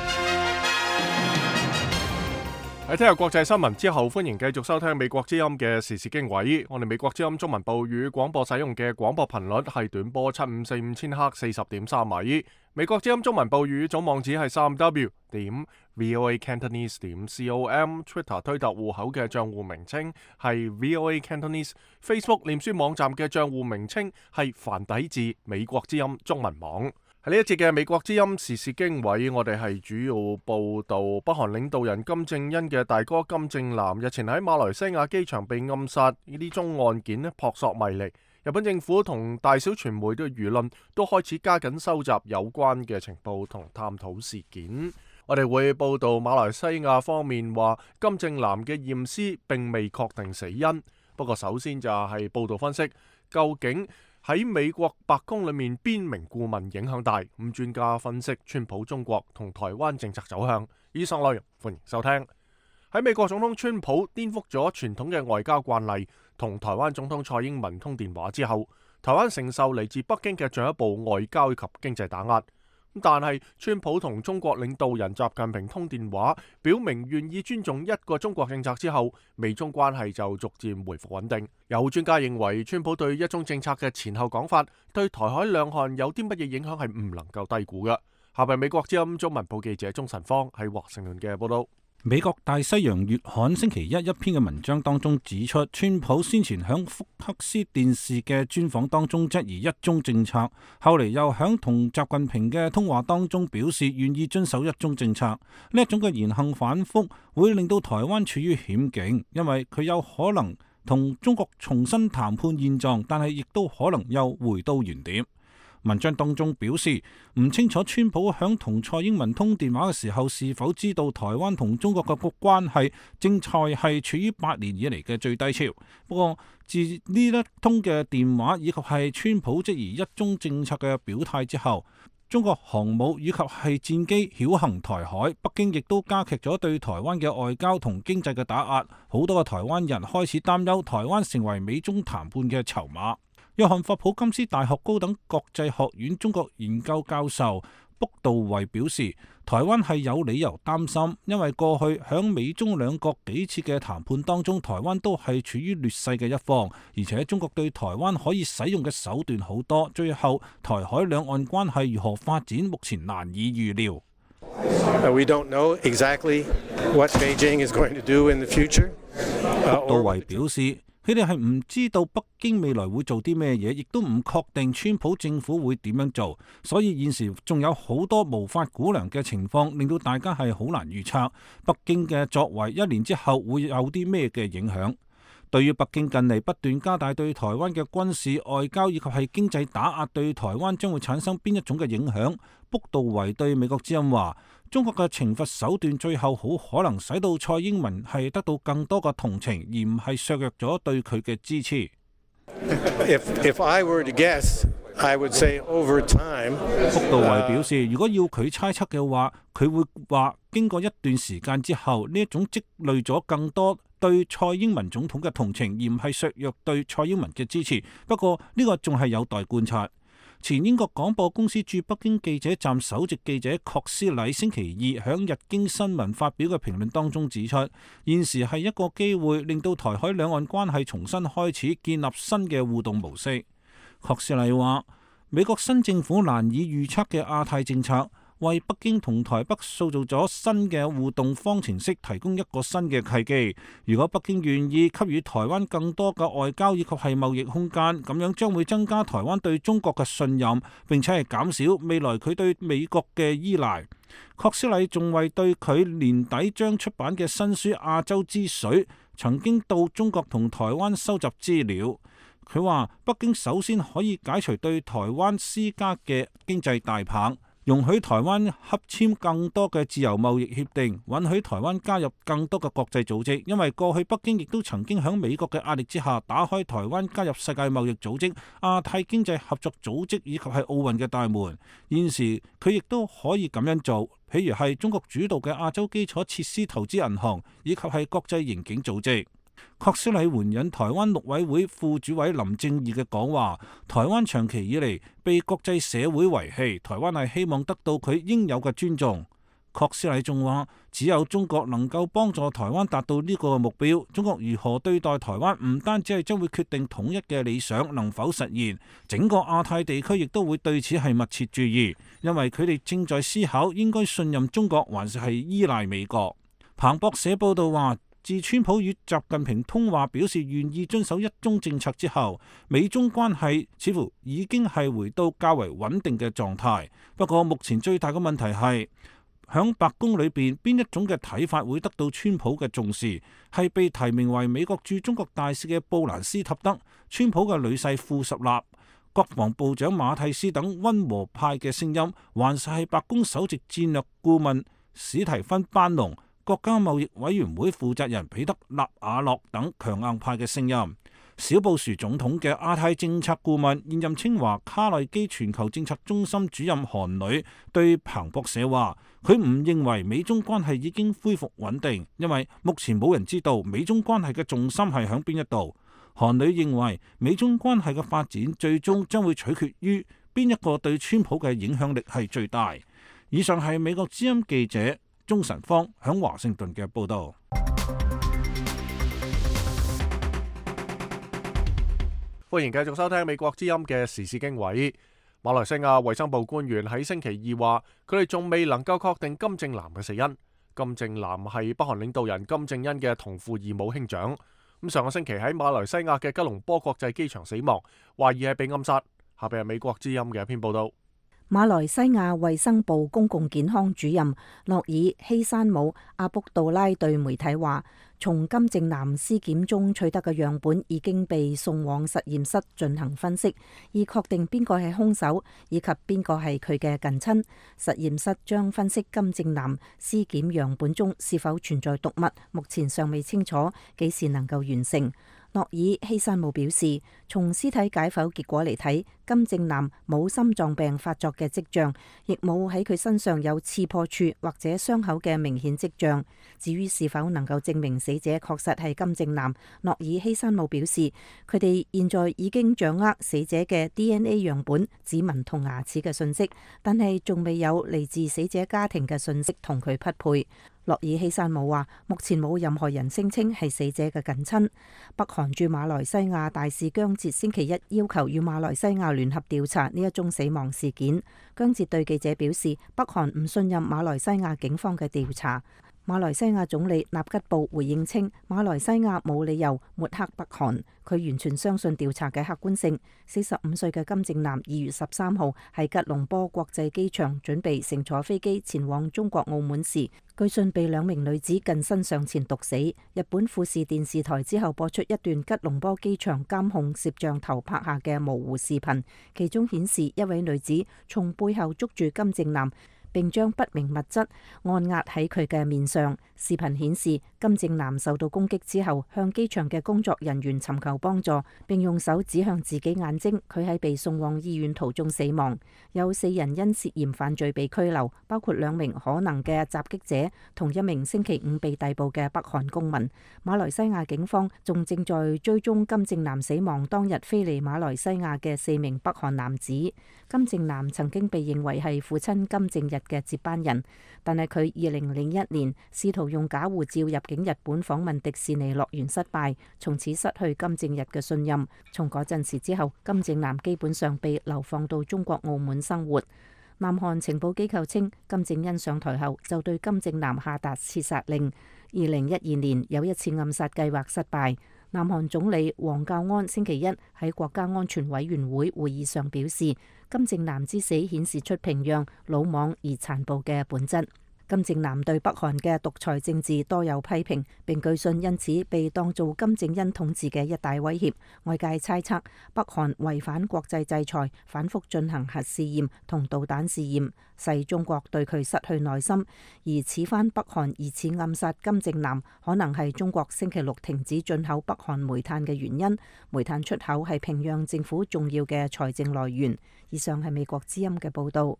喺聽日國際新聞之後，歡迎繼續收聽美國之音嘅時事經緯。我哋美國之音中文部語廣播使用嘅廣播頻率係短波七五四五千赫四十點三米。美國之音中文部語總網址係三 w 點 voa cantonese 點 com。Twitter 推特戶口嘅賬戶名稱係 voa cantonese。Facebook 臉書網站嘅賬戶名稱係繁體字美國之音中文網。喺呢一節嘅美國之音時事經緯，我哋係主要報道北韓領導人金正恩嘅大哥金正男日前喺馬來西亞機場被暗殺，呢啲宗案件咧撲朔迷離。日本政府同大小傳媒嘅輿論都開始加緊收集有關嘅情報同探討事件。我哋會報道馬來西亞方面話金正男嘅驗屍並未確定死因，不過首先就係報道分析究竟喺美國白宮裏面邊名顧問影響大？咁專家分析川普中國同台灣政策走向。以上內容歡迎收聽。喺美國總統川普顛覆咗傳統嘅外交慣例，同台灣總統蔡英文通電話之後，台灣承受嚟自北京嘅進一步外交及經濟打壓。但係川普同中國領導人習近平通電話，表明願意尊重一個中國政策之後，美中關係就逐漸回復穩定。有專家認為，川普對一中政策嘅前後講法，對台海兩岸有啲乜嘢影響係唔能夠低估嘅。下邊美國之音中文部記者鍾晨芳喺華盛頓嘅報道。 美國大西洋月刊星期一一篇嘅文章當中指出，川普先前響福克斯電視嘅專訪當中質疑一中政策，後嚟又響同習近平嘅通話當中表示願意遵守一中政策。呢一種嘅言行反覆會令到台灣處於險境，因為佢有可能同中國重新談判現狀，但係亦都可能又回到原點。文章當中表示唔清楚川普響同蔡英文通電話嘅時候是否知道台灣同中國嘅關係正在係處於八年以嚟嘅最低潮。不過自呢一通嘅電話以及係川普質疑一中政策嘅表態之後，中國航母以及係戰機繞行台海，北京亦都加劇咗對台灣嘅外交同經濟嘅打壓。好多嘅台灣人開始擔憂台灣成為美中談判嘅籌碼。約翰霍普金斯大學高等國際學院中國研究教授卜道維表示，台灣係有理由擔心，因為過去響美中兩國幾次嘅談判當中，台灣都係處於劣勢嘅一方，而且中國對台灣可以使用嘅手段好多，最後台海兩岸關係如何發展，目前難以預料。 We don't know exactly what Beijing is going to do in the future. 卜道維表示，佢哋係唔知道北京未來會做啲咩嘢，亦都唔確定川普政府會點樣做，所以現時仲有好多無法估量嘅情況，令到大家係好難預測北京嘅作為一年之後會有啲咩嘅影響。對於北京近嚟不斷加大對台灣嘅軍事、外交以及係經濟打壓，對台灣將會產生邊一種嘅影響？卜道維對美國之音話，中國嘅懲罰手段最後好可能使到蔡英文係得到更多嘅同情，而唔係削弱咗對佢嘅支持。 If, if I were to guess, I would say over time. 卜道維表示，如果要佢猜測嘅話，佢會話經過一段時間之後，呢一種積累咗更多對蔡英文總統嘅同情，而唔係削弱對蔡英文嘅支持。不過呢個仲係有待觀察。前英國廣播公司駐北京記者站首席記者郝思禮星期二響日經新聞發表嘅評論當中指出，現時係一個機會令到台海兩岸關係重新開始建立新嘅互動模式。郝思禮話，美國新政府難以預測嘅亞太政策，為北京同台北塑造咗新嘅互動方程式提供一個新嘅契機。如果北京願意給予台灣更多嘅外交以及係貿易空間，咁樣將會增加台灣對中國嘅信任，並且係減少未來佢對美國嘅依賴。郝思禮仲為對佢年底將出版嘅新書《亞洲之水》 曾經到中國同台灣收集資料。佢話北京首先可以解除對台灣施加嘅經濟大棒，容許台灣洽簽更多嘅自由貿易協定，允許台灣加入更多嘅國際組織。因為過去北京亦都曾經喺美國嘅壓力之下，打開台灣加入世界貿易組織、亞太經濟合作組織以及係奧運嘅大門。現時佢亦都可以咁樣做，譬如係中國主導嘅亞洲基礎設施投資銀行，以及係國際刑警組織。郝思禮援引台灣陸委會副主委林正義嘅講話，台灣長期以嚟被國際社會遺棄，台灣係希望得到佢應有嘅尊重。郝思禮仲話，只有中國能夠幫助台灣達到呢個目標，中國如何對待台灣唔單止係將會決定統一嘅理想能否實現，整個亞太地區亦都會對此係密切注意，因為佢哋正在思考應該信任中國還是係依賴美國。彭博社報道話，自川普與習近平通話表示願意遵守一中政策之後，美中關係似乎已經係回到較為穩定嘅狀態。不過目前最大嘅問題係，響白宮裏邊邊一種嘅睇法會得到川普嘅重視，係被提名為美國駐中國大使嘅布蘭斯塔德、川普嘅女婿庫什納、國防部長馬蒂斯等溫和派嘅聲音，還是係白宮首席戰略顧問史提芬班農、國家貿易委員會負責人彼得納瓦洛等強硬派嘅聲音。小布殊總統嘅亞太政策顧問、現任清華卡內基全球政策中心主任韓磊對彭博社話，佢唔認為美中關係已經恢復穩定，因為目前冇人知道美中關係嘅重心係響邊一度。韓磊認為美中關係嘅發展最終將會取決於邊一個對川普嘅影響力係最大。以上係美國之音記者鍾晨芳響華盛頓嘅報道。 歡迎繼續收聽美國之音嘅時事經緯。馬來西亞衛生部官員喺星期二話，佢哋仲未能夠確定金正男嘅死因。金正男係北韓領導人金正恩嘅同父異母兄長。咁上個星期喺馬來西亞嘅吉隆坡國際機場死亡，懷疑係被暗殺。下邊係美國之音嘅一篇報道。 馬來西亞衛生部公共健康主任諾爾希山姆阿卜杜拉對媒體話，從金正男屍檢中取得嘅樣本已經被送往實驗室進行分析，以確定邊個係兇手以及邊個係佢嘅近親。實驗室將分析金正男屍檢樣本中是否存在毒物，目前尚未清楚幾時能夠完成。諾爾希山姆表示，從屍體解剖結果嚟睇，金正男冇心臟病發作嘅跡象，亦冇喺佢身上有刺破處或者傷口嘅明顯跡象。至於是否能夠證明死者確實係金正男，諾爾希山姆表示，佢哋現在已經掌握死者嘅 D N A 樣本、指紋同牙齒嘅信息，但係仲未有嚟自死者家庭嘅信息同佢匹配。諾爾希山姆話，目前冇任何人聲稱係死者嘅近親。北韓駐馬來西亞大使姜捷星期一要求與馬來西亞聯合調查呢一宗死亡事件。姜捷對記者表示，北韓唔信任馬來西亞警方嘅調查。馬來西亞總理納吉布回應稱，馬來西亞冇理由抹黑北韓，佢完全相信調查嘅客觀性。四十五歲嘅金正男二月十三號喺吉隆坡國際機場準備乘坐飛機前往中國澳門時，據信被兩名女子近身上前毒死。日本富士電視台之後播出一段吉隆坡機場監控攝像頭拍下嘅模糊視頻，其中顯示一位女子從背後捉住金正男，並將不明物質按壓喺佢嘅面上。視頻顯示金正男受到攻擊之後，向機場嘅工作人員尋求幫助，並用手指向自己眼睛。佢喺被送往醫院途中死亡。有四人因涉嫌犯罪被拘留，包括兩名可能嘅襲擊者同一名星期五被逮捕嘅北韓公民。馬來西亞警方仲正在追蹤金正男死亡當日飛嚟馬來西亞嘅四名北韓男子。金正男曾經被認為係父親金正日嘅接班人，但係佢二零零一年試圖用假護照入境日本訪問迪士尼樂園失敗，從此失去金正日嘅信任。從嗰陣時之後，金正男基本上被流放到中國澳門生活。南韓情報機構稱，金正恩上台後就對金正男下達刺殺令。二零一二年有一次暗殺計劃失敗。南韓總理黃教安星期一喺國家安全委員會會議上表示，金正男之死顯示出平壤魯莽而殘暴嘅本質。 金正男對北韓嘅獨裁政治多有批評，並據信因此被當做金正恩統治嘅一大威脅。外界猜測北韓違反國際制裁，反覆進行核試驗同導彈試驗，使中國對佢失去耐心。而此番北韓疑似暗殺金正男，可能係中國星期六停止進口北韓煤炭嘅原因。煤炭出口係平壤政府重要嘅財政來源。以上係美國之音嘅報導。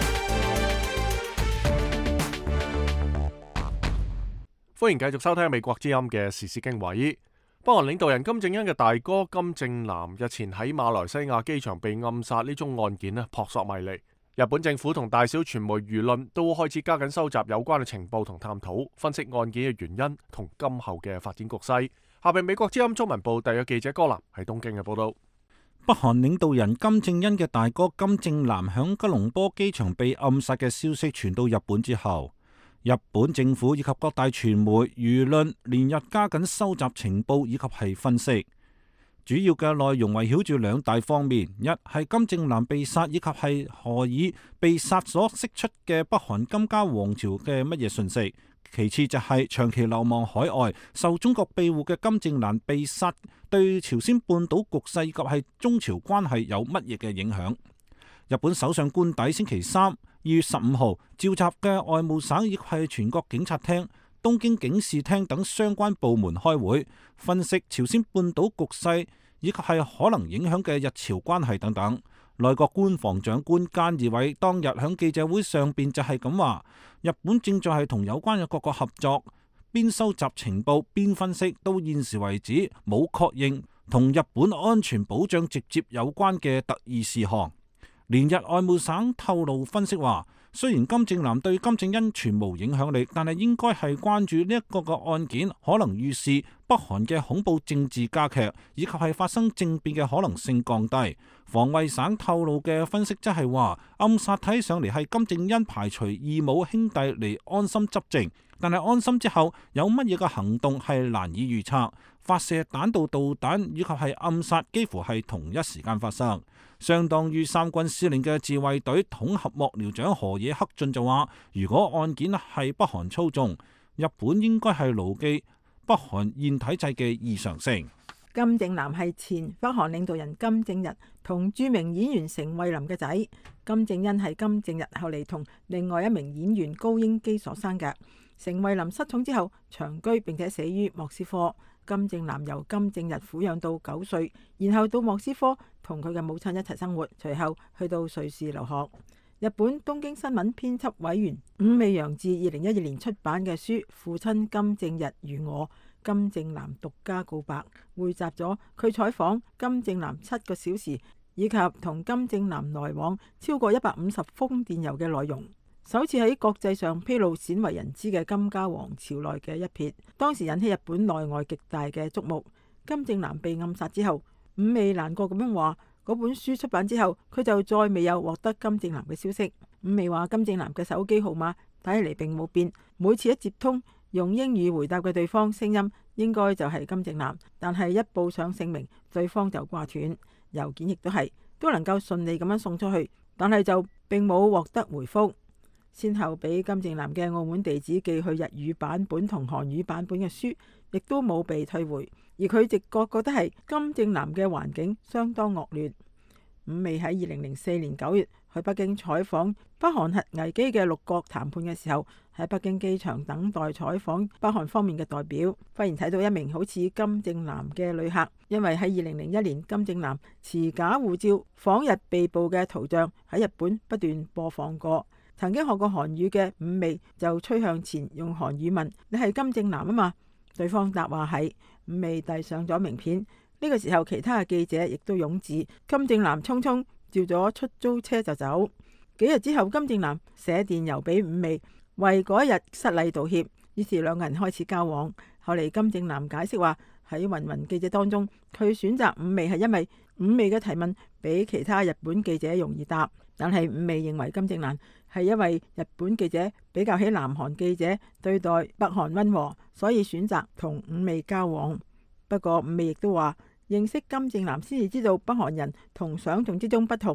歡迎繼續收聽美國之音嘅時事經緯。北韓領導人金正恩嘅大哥金正男日前喺馬來西亞機場被暗殺呢宗案件咧，撲朔迷離。日本政府同大小傳媒輿論都開始加緊收集有關嘅情報同探討，分析案件嘅原因同今後嘅發展局勢。下邊美國之音中文部特約記者柯南喺東京嘅報道。 北韓領導人金正恩嘅大哥金正男響吉隆坡機場被暗殺嘅消息傳到日本之後，日本政府以及各大傳媒輿論連日加緊收集情報以及係分析，主要嘅內容圍繞住兩大方面：一係金正男被殺，以及係何以被殺所釋出嘅北韓金家王朝嘅乜嘢訊息；其次就係長期流亡海外、受中國庇護嘅金正男被殺對朝鮮半島局勢以及係中朝關係有乜嘢嘅影響。日本首相官邸星期三二月十五號召集嘅外務省亦係全國警察廳、東京警視廳等相關部門開會，分析朝鮮半島局勢以及係可能影響嘅日朝關係等等。內閣官房長官菅義偉當日喺記者會上邊就係咁話，日本正在係同有關嘅各國合作，邊收集情報邊分析，到現時為止冇確認同日本安全保障直接有關嘅特異事項。連日外務省透露分析話，雖然金正男對金正恩全無影響力，但係應該係關注呢一個個案件可能預示北韓嘅恐怖政治加劇，以及係發生政變嘅可能性降低。防衛省透露嘅分析則係話，暗殺睇上嚟係金正恩排除義武兄弟嚟安心執政，但係安心之後有乜嘢嘅行動係難以預測。發射彈道導彈以及係暗殺幾乎係同一時間發生。相當於三軍司令嘅自衛隊統合幕僚長河野克俊就話，如果案件係北韓操縱，日本應該係牢記北韓現體制嘅異常性。 金正男係前北韓領導人金正日同著名演員成惠林嘅仔，金正恩係金正日後嚟同另外一名演員高英基所生嘅。成惠林失寵之後長居並且死於莫斯科，金正男由金正日撫養到九歲，然後到莫斯科同佢嘅母親一齊生活，隨後去到瑞士留學。日本東京新聞編輯委員五味洋治二零一二年出版嘅書《父親金正日與我：金正男獨家告白》匯集咗佢採訪金正男七個小時，以及同金正男來往超過一百五十封電郵嘅內容。首次喺國際上披露鮮為人知嘅金家王朝內嘅一撇，當時引起日本內外極大嘅矚目。金正男被暗殺之後，五味難過咁樣話，嗰本書出版之後，佢就再未有獲得金正男嘅消息。五味話金正男嘅手機號碼睇起嚟並冇變，每次一接通，用英語回答嘅對方聲音應該就係金正男，但係一報上姓名，對方就掛斷。郵件亦都係都能夠順利咁樣送出去，但係就並冇獲得回覆。先後俾金正男嘅澳門地址寄去日語版本同韓語版本嘅書，亦都冇被退回。而佢直覺覺得係金正男嘅環境相當惡劣。五味喺二零零四年九月去北京採訪北韓核危機嘅六國談判嘅時候，喺北京機場等待採訪北韓方面嘅代表，忽然睇到一名好似金正男嘅旅客，因為喺二零零一年金正男持假護照訪日被捕嘅圖像喺日本不斷播放過。曾經學過韓語嘅五味就趨向前用韓語問：你係金正男啊嘛？對方答話係。五味遞上咗名片。呢個時候其他嘅記者亦都湧至，金正男匆匆叫咗出租車就走。幾日之後，金正男寫電郵俾五味，為嗰一日失禮道歉，於是兩個人開始交往。後嚟金正男解釋話，喺芸芸記者當中，佢選擇五味係因為五味嘅提問比其他日本記者容易答，但係五味認為金正男係因為日本記者比較起南韓記者對待北韓溫和，所以選擇同五味交往。不過五味亦都話，認識金正男先至知道北韓人同想象之中不同，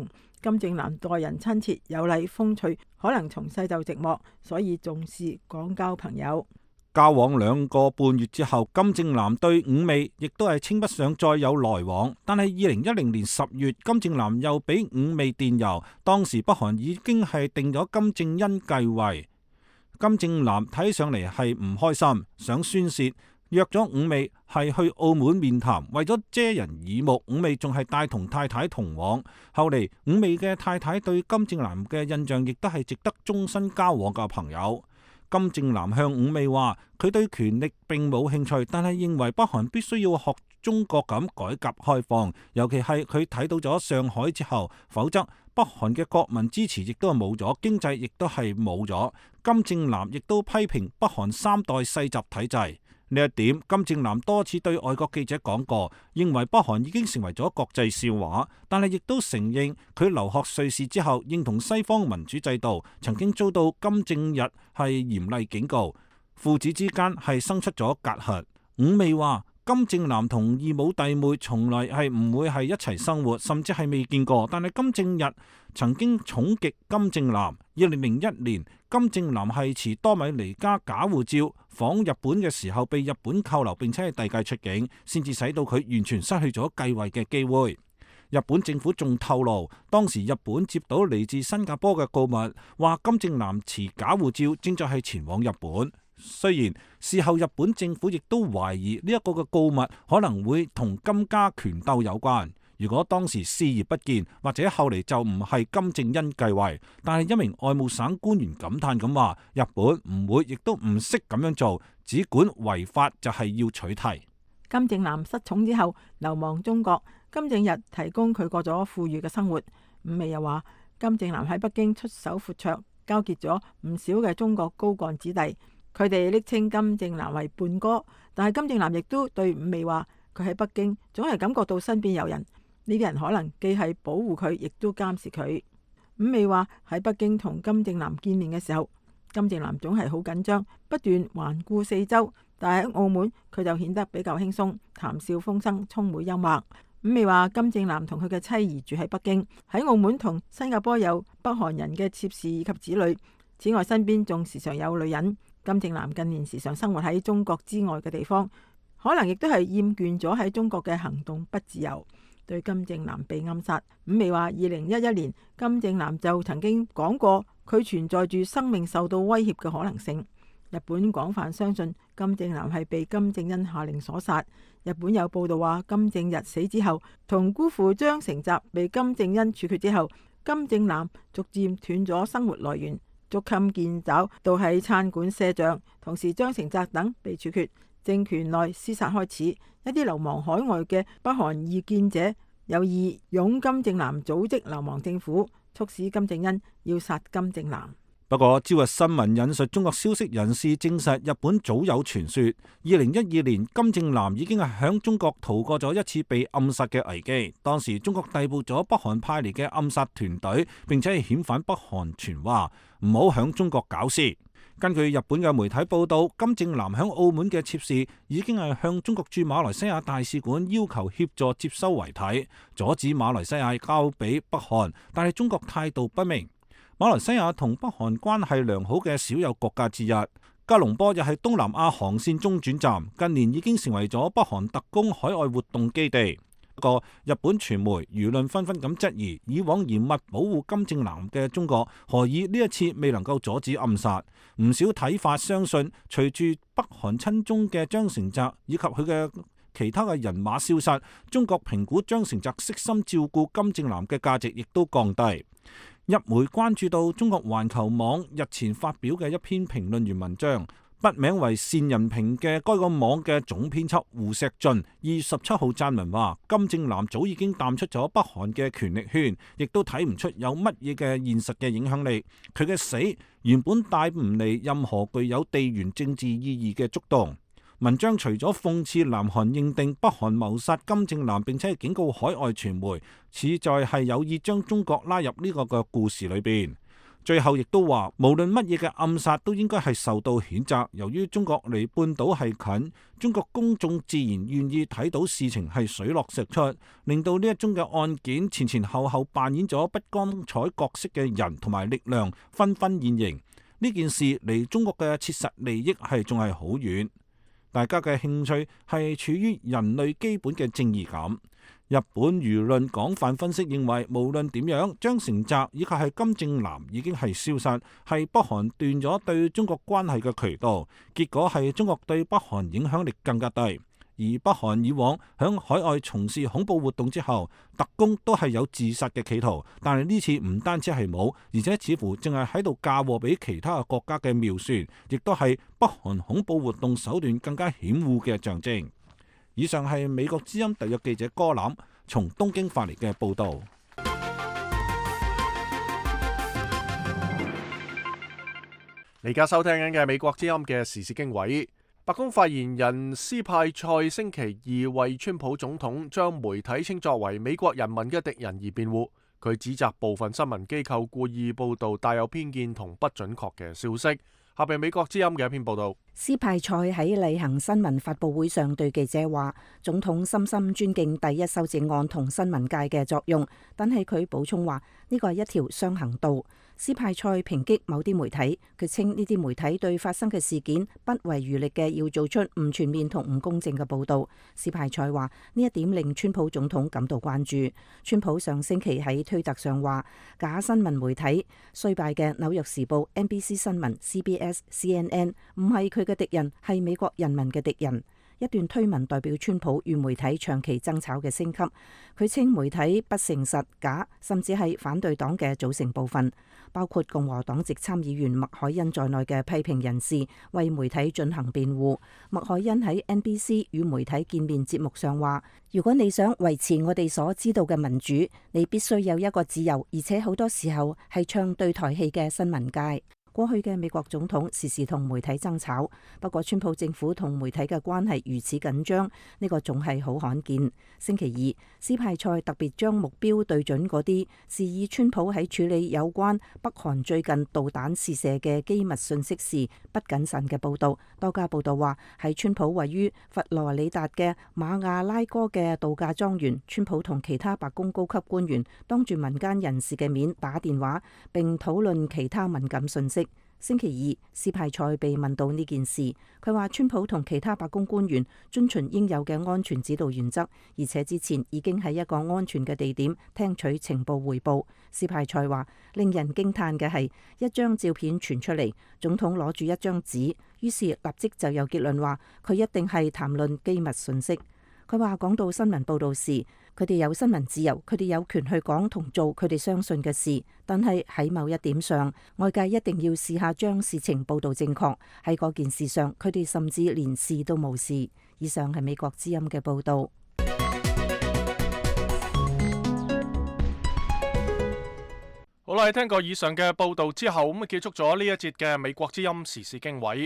金正男待人親切有禮風趣，可能從細就寂寞，所以重視廣交朋友。 交往兩個半月之後，金正男對伍美亦都係稱不上再有來往。但係二零一零年十月，金正男又俾伍美電郵，當時北韓已經係定咗金正恩繼位。金正男睇上嚟係唔開心，想宣泄，約咗伍美係去澳門面談，為咗遮人耳目，伍美仲係帶同太太同往。後嚟伍美嘅太太對金正男嘅印象亦都係值得終身交往嘅朋友。金正男向伍美話，佢對權力並冇興趣，但係認為北韓必須要學中國咁改革開放，尤其係佢睇到咗上海之後，否則北韓嘅國民支持亦都係冇咗，經濟亦都係冇咗。金正男亦都批評北韓三代世襲體制。呢一點，金正男多次對外國記者講過，認為北韓已經成為咗國際笑話，但係亦都承認佢留學瑞士之後，認同西方民主制度，曾經遭到金正日係嚴厲警告，父子之間係生出咗隔閡。伍美話，金正男同異母弟妹從來係唔會係一齊生活，甚至係未見過，但係金正日曾經寵極金正男。二零零一年，金正男係持多米尼加假護照訪日本嘅時候，被日本扣留並且係遞解出境，先至使到佢完全失去咗繼位嘅機會。日本政府仲透露，當時日本接到嚟自新加坡嘅告密，話金正男持假護照正在係前往日本。雖然事後日本政府亦都懷疑呢一個嘅告密可能會同金家權鬥有關。如果當時視而不見，或者後嚟就唔係金正恩繼位，但係一名外務省官員感嘆咁話，日本唔會亦都唔識咁樣做，只管違法就係要取締。 金正男失寵之後流亡中國，金正日提供佢過咗富裕嘅生活。伍美又話，金正男喺北京出手闊綽，交結咗唔少嘅中國高幹子弟，佢哋昵稱金正男為叛哥，但係金正男亦都對伍美話，佢喺北京總係感覺到身邊有人。呢啲人可能既係保護佢，亦都監視佢。伍美話喺北京同金正男見面嘅時候，金正男總係好緊張，不斷環顧四周。但係喺澳門，佢就顯得比較輕鬆，談笑風生，充滿幽默。伍美話金正男同佢嘅妻兒住喺北京，喺澳門同新加坡有北韓人嘅妾侍以及子女。此外，身邊仲時常有女人。金正男近年時常生活喺中國之外嘅地方，可能亦都係厭倦咗喺中國嘅行動不自由。對金正男被暗殺，伍美話二零一一年金正男就曾經講過佢存在住生命受到威脅嘅可能性。日本廣泛相信金正男係被金正恩下令所殺。日本有報道話，金正日死之後，同姑父張成澤被金正恩處決之後，金正男逐漸斷咗生活來源，捉襟見肘到喺餐館賒賬。同時張成澤等被處決，政權內廝殺開始。一啲流亡海外嘅北韓異見者有意擁金正男組織流亡政府，促使金正恩要殺金正男。 不過，朝日新聞引述中國消息人士證實，日本早有傳說，二零一二年金正男已經係響中國逃過咗一次被暗殺嘅危機。當時中國逮捕咗北韓派嚟嘅暗殺團隊，並且係遣返北韓，傳話唔好響中國搞事。根據日本嘅媒體報道，金正男響澳門嘅妾侍已經係向中國駐馬來西亞大使館要求協助接收遺體，阻止馬來西亞交俾北韓，但係中國態度不明。馬來西亞同北韓關係良好嘅少有國家之一，吉隆坡又係東南亞航線中轉站，近年已經成為咗北韓特工海外活動基地。不過，日本傳媒輿論紛紛咁質疑，以往嚴密保護金正男嘅中國，何以呢一次未能夠阻止暗殺？唔少睇法相信，隨住北韓親中嘅張成澤以及佢嘅其他嘅人馬消失，中國評估張成澤悉心照顧金正男嘅價值亦都降低。日媒關注到中國環球網日前發表嘅一篇評論員文章，筆名為善人評嘅該個網嘅總編輯胡錫進二月十七號撰文話，金正男早已經淡出咗北韓嘅權力圈，亦都睇唔出有乜嘢嘅現實嘅影響力。佢嘅死原本帶唔嚟任何具有地緣政治意義嘅觸動。文章除咗諷刺南韓認定北韓謀殺金正男，並且警告海外傳媒，似在係有意將中國拉入呢個嘅故事裏邊。 最後亦都話，無論乜嘢嘅暗殺都應該係受到譴責。由於中國離半島係近，中國公眾自然願意睇到事情係水落石出，令到呢一宗嘅案件前前後後扮演咗不光彩角色嘅人同埋力量紛紛現形。呢件事離中國嘅切實利益係仲係好遠。大家嘅興趣係處於人類基本嘅正義感。日本輿論廣泛分析認為，無論點樣，張成澤以及係金正男已經係消失，係北韓斷咗對中國關係嘅渠道，結果係中國對北韓影響力更加低。而北韓以往響海外從事恐怖活動之後，特工都係有自殺嘅企圖，但係呢次唔單止係冇，而且似乎正係喺度嫁禍俾其他嘅國家嘅妙算，亦都係北韓恐怖活動手段更加險惡嘅象徵。以上係美國之音特約記者柯欖從東京發嚟嘅報導。 你而家收聽緊嘅美國之音嘅時事經緯。白宮發言人斯派塞星期二為川普總統將媒體稱作為美國人民嘅敵人而辯護，佢指責部分新聞機構故意報導帶有偏見同不準確嘅消息。下邊美國之音嘅一篇報導。 斯派塞喺例行新聞發佈會上對記者話，總統深深尊敬第一修正案同新聞界嘅作用，但係佢補充話呢個係一條雙行道。斯派塞抨擊某啲媒體，佢稱呢啲媒體對發生嘅事件不遺餘力嘅要做出唔全面同唔公正嘅報導。斯派塞話呢一點令川普總統感到關注。川普上星期喺推特上話，假新聞媒體衰敗嘅紐約時報、N B C 新聞、C B S、C N N 唔係佢嘅敵人，係美國人民嘅敵人。一段推文代表川普與媒體長期爭吵嘅升級。佢稱媒體不誠實、假，甚至係反對黨嘅組成部分，包括共和黨籍參議員麥凱恩在內嘅批評人士為媒體進行辯護。麥凱恩喺 N B C 與媒體見面節目上話，如果你想維持我哋所知道嘅民主，你必須有一個自由，而且好多時候係唱對台戲嘅新聞界。過去嘅美國總統時時同媒體爭吵，不過川普政府同媒體嘅關係如此緊張，呢個仲係好罕見。星期二，斯派塞特別將目標對準嗰啲示意川普喺處理有關北韓最近導彈試射嘅機密信息時不謹慎嘅報導。多家報導話，喺川普位於佛羅里達嘅馬亞拉哥嘅度假莊園，川普同其他白宮高級官員當住民間人士嘅面打電話並討論其他敏感信息。星期二，斯派塞被問到呢件事，佢話川普同其他白宮官員遵循應有嘅安全指導原則，而且之前已經喺一個安全嘅地點聽取情報彙報。斯派塞話，令人驚嘆嘅係一張照片傳出嚟，總統攞住一張紙，於是立即就有結論話佢一定係談論機密信息。佢話講到新聞報導時，佢哋有新聞自由，佢哋有權去講同做佢哋相信嘅事，但係喺某一點上，外界一定要試下將事情報導正確。喺嗰件事上，佢哋甚至連試都冇試。以上係美國之音嘅報導。 好啦，聽過以上嘅報導之後，咁啊結束咗呢一節嘅美國之音時事經緯。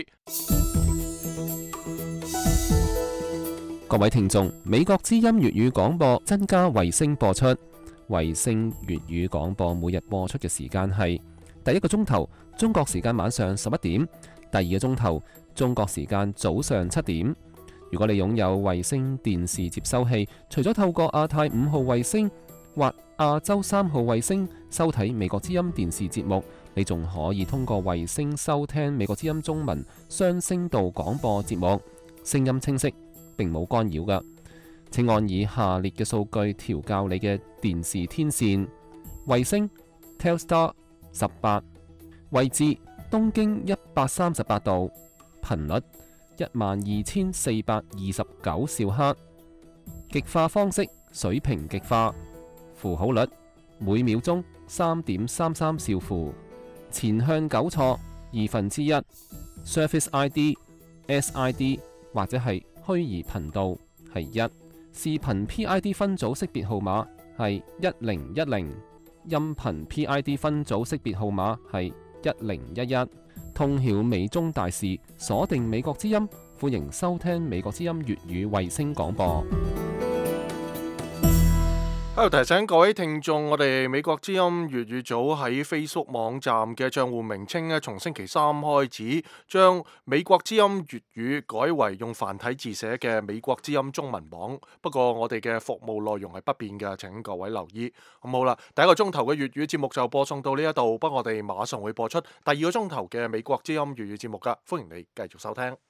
各位聽眾，美國之音粵語廣播增加衛星播出。衛星粵語廣播每日播出嘅時間係第一個鐘頭中國時間晚上十一點，第二個鐘頭中國時間早上七點。如果你擁有衛星電視接收器，除咗透過亞太五號衛星或亞洲三號衛星收睇美國之音電視節目，你仲可以通過衛星收聽美國之音中文雙聲道廣播節目，聲音清晰，並冇干擾㗎。請按以下列嘅數據調校你嘅電視天線：衛星 Telstar 十八，位置東經一百三十八度，頻率一萬二千四百二十九兆赫，極化方式水平極化，符號率每秒鐘三點三三兆符，前向糾錯二分之一 ，Service I D、S I D 或者係虛擬頻道係一，視頻 P I D 分組識別號碼係一零一零，音頻 P I D 分組識別號碼係一零一一。通曉美中大事，鎖定美國之音，歡迎收聽美國之音粵語衛星廣播。 喺度提醒各位聽眾，我哋美國之音粵語組喺 Facebook 網站嘅賬戶名稱咧，從星期三開始將美國之音粵語改為用繁體字寫嘅美國之音中文網。不過我哋嘅服務內容係不變嘅，請各位留意。咁好啦，第一個鐘頭嘅粵語節目就播送到呢一度，不過我哋馬上會播出第二個鐘頭嘅美國之音粵語節目噶，歡迎你繼續收聽。